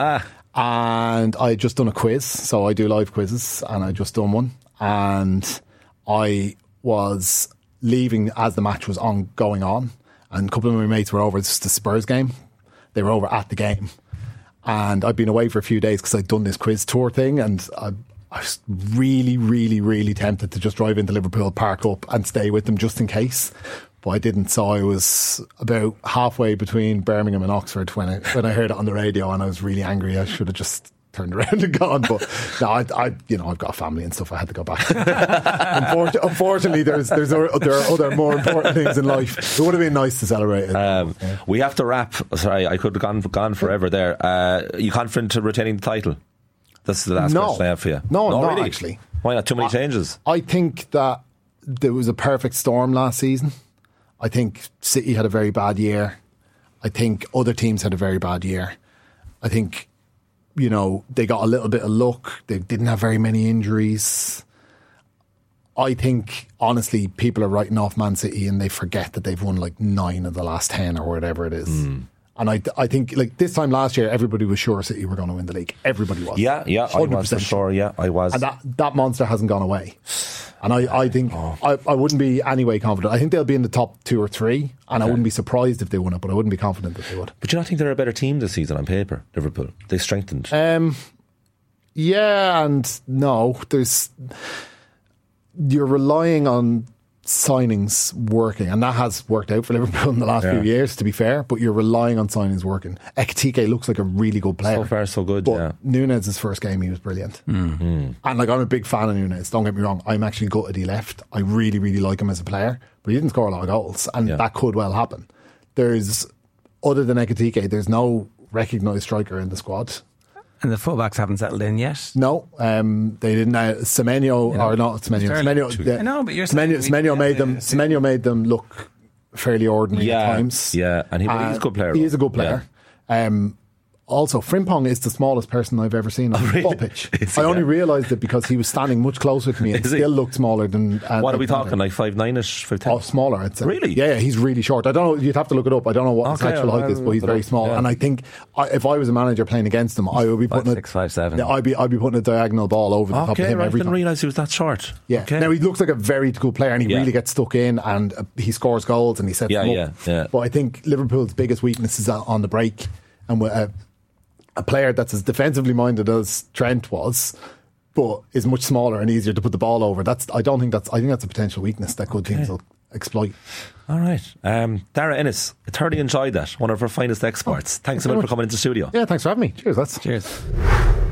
And I had just done a quiz. So I do live quizzes, and I just done one. And I was leaving as the match was going on. And a couple of my mates were over. It's the Spurs game. They were over at the game. And I'd been away for a few days because I'd done this quiz tour thing. And I was really, really, really tempted to just drive into Liverpool, park up and stay with them just in case. But I didn't, so I was about halfway between Birmingham and Oxford when I heard it on the radio, and I was really angry. I should have just turned around and gone. But no, I've got a family and stuff. I had to go back. Unfortunately, there are other more important things in life. It would have been nice to celebrate it. We have to wrap. Sorry, I could have gone forever there. Are you confident to retaining the title? That's the last question I have for you. No, not really? Actually. Why not? Too many changes? I think that there was a perfect storm last season. I think City had a very bad year. I think other teams had a very bad year. I think, you know, they got a little bit of luck. They didn't have very many injuries. I think, honestly, people are writing off Man City and they forget that they've won like 9 of the last 10 or whatever it is. And I think, like, this time last year, everybody was sure City were going to win the league. Everybody was. Yeah, I was for sure. Yeah, I was. And that monster hasn't gone away. And I think I wouldn't be anyway confident. I think they'll be in the top 2 or 3, and I wouldn't be surprised if they won it, but I wouldn't be confident that they would. But do you not think they're a better team this season on paper, Liverpool? They strengthened. Yeah and no. You're relying on signings working, and that has worked out for Liverpool in the last few years, to be fair, but you're relying on signings working. Ekitike looks like a really good player. So far, so good, but Núñez's first game, he was brilliant. And like, I'm a big fan of Núñez, don't get me wrong. I'm actually gutted he left. I really, really like him as a player, but he didn't score a lot of goals, and that could well happen. There's, other than Ekitike, there's no recognised striker in the squad. And the fullbacks haven't settled in yet. No, they didn't. Semenyo, or not Semenyo. I know, but you're Semenyo made them look fairly ordinary at times. Yeah, and he's a good player. He is a good player. Also, Frimpong is the smallest person I've ever seen on the football pitch. I only realised it because he was standing much closer to me and still looked smaller than... what are we talking, like 5'9"ish, 5'10"? Oh, smaller, I'd say. Really? Yeah, he's really short. I don't know, you'd have to look it up. I don't know what his actual height is, but he's very small. And I think if I was a manager playing against him, I would be putting 5'6", 5'7". Yeah, I'd be putting a diagonal ball over the top of him every time. I didn't realise he was that short. Yeah. Okay. Now, he looks like a very good player, and he really gets stuck in, and he scores goals and he sets them up. Yeah. But I think Liverpool's biggest weakness is on the break, and a player that's as defensively minded as Trent was, but is much smaller and easier to put the ball over. I think that's a potential weakness that good teams will exploit. All right. Dara Ennis, I thoroughly enjoyed that. One of our finest experts. Thanks so much for coming into the studio. Yeah, thanks for having me. Cheers, lads. Cheers.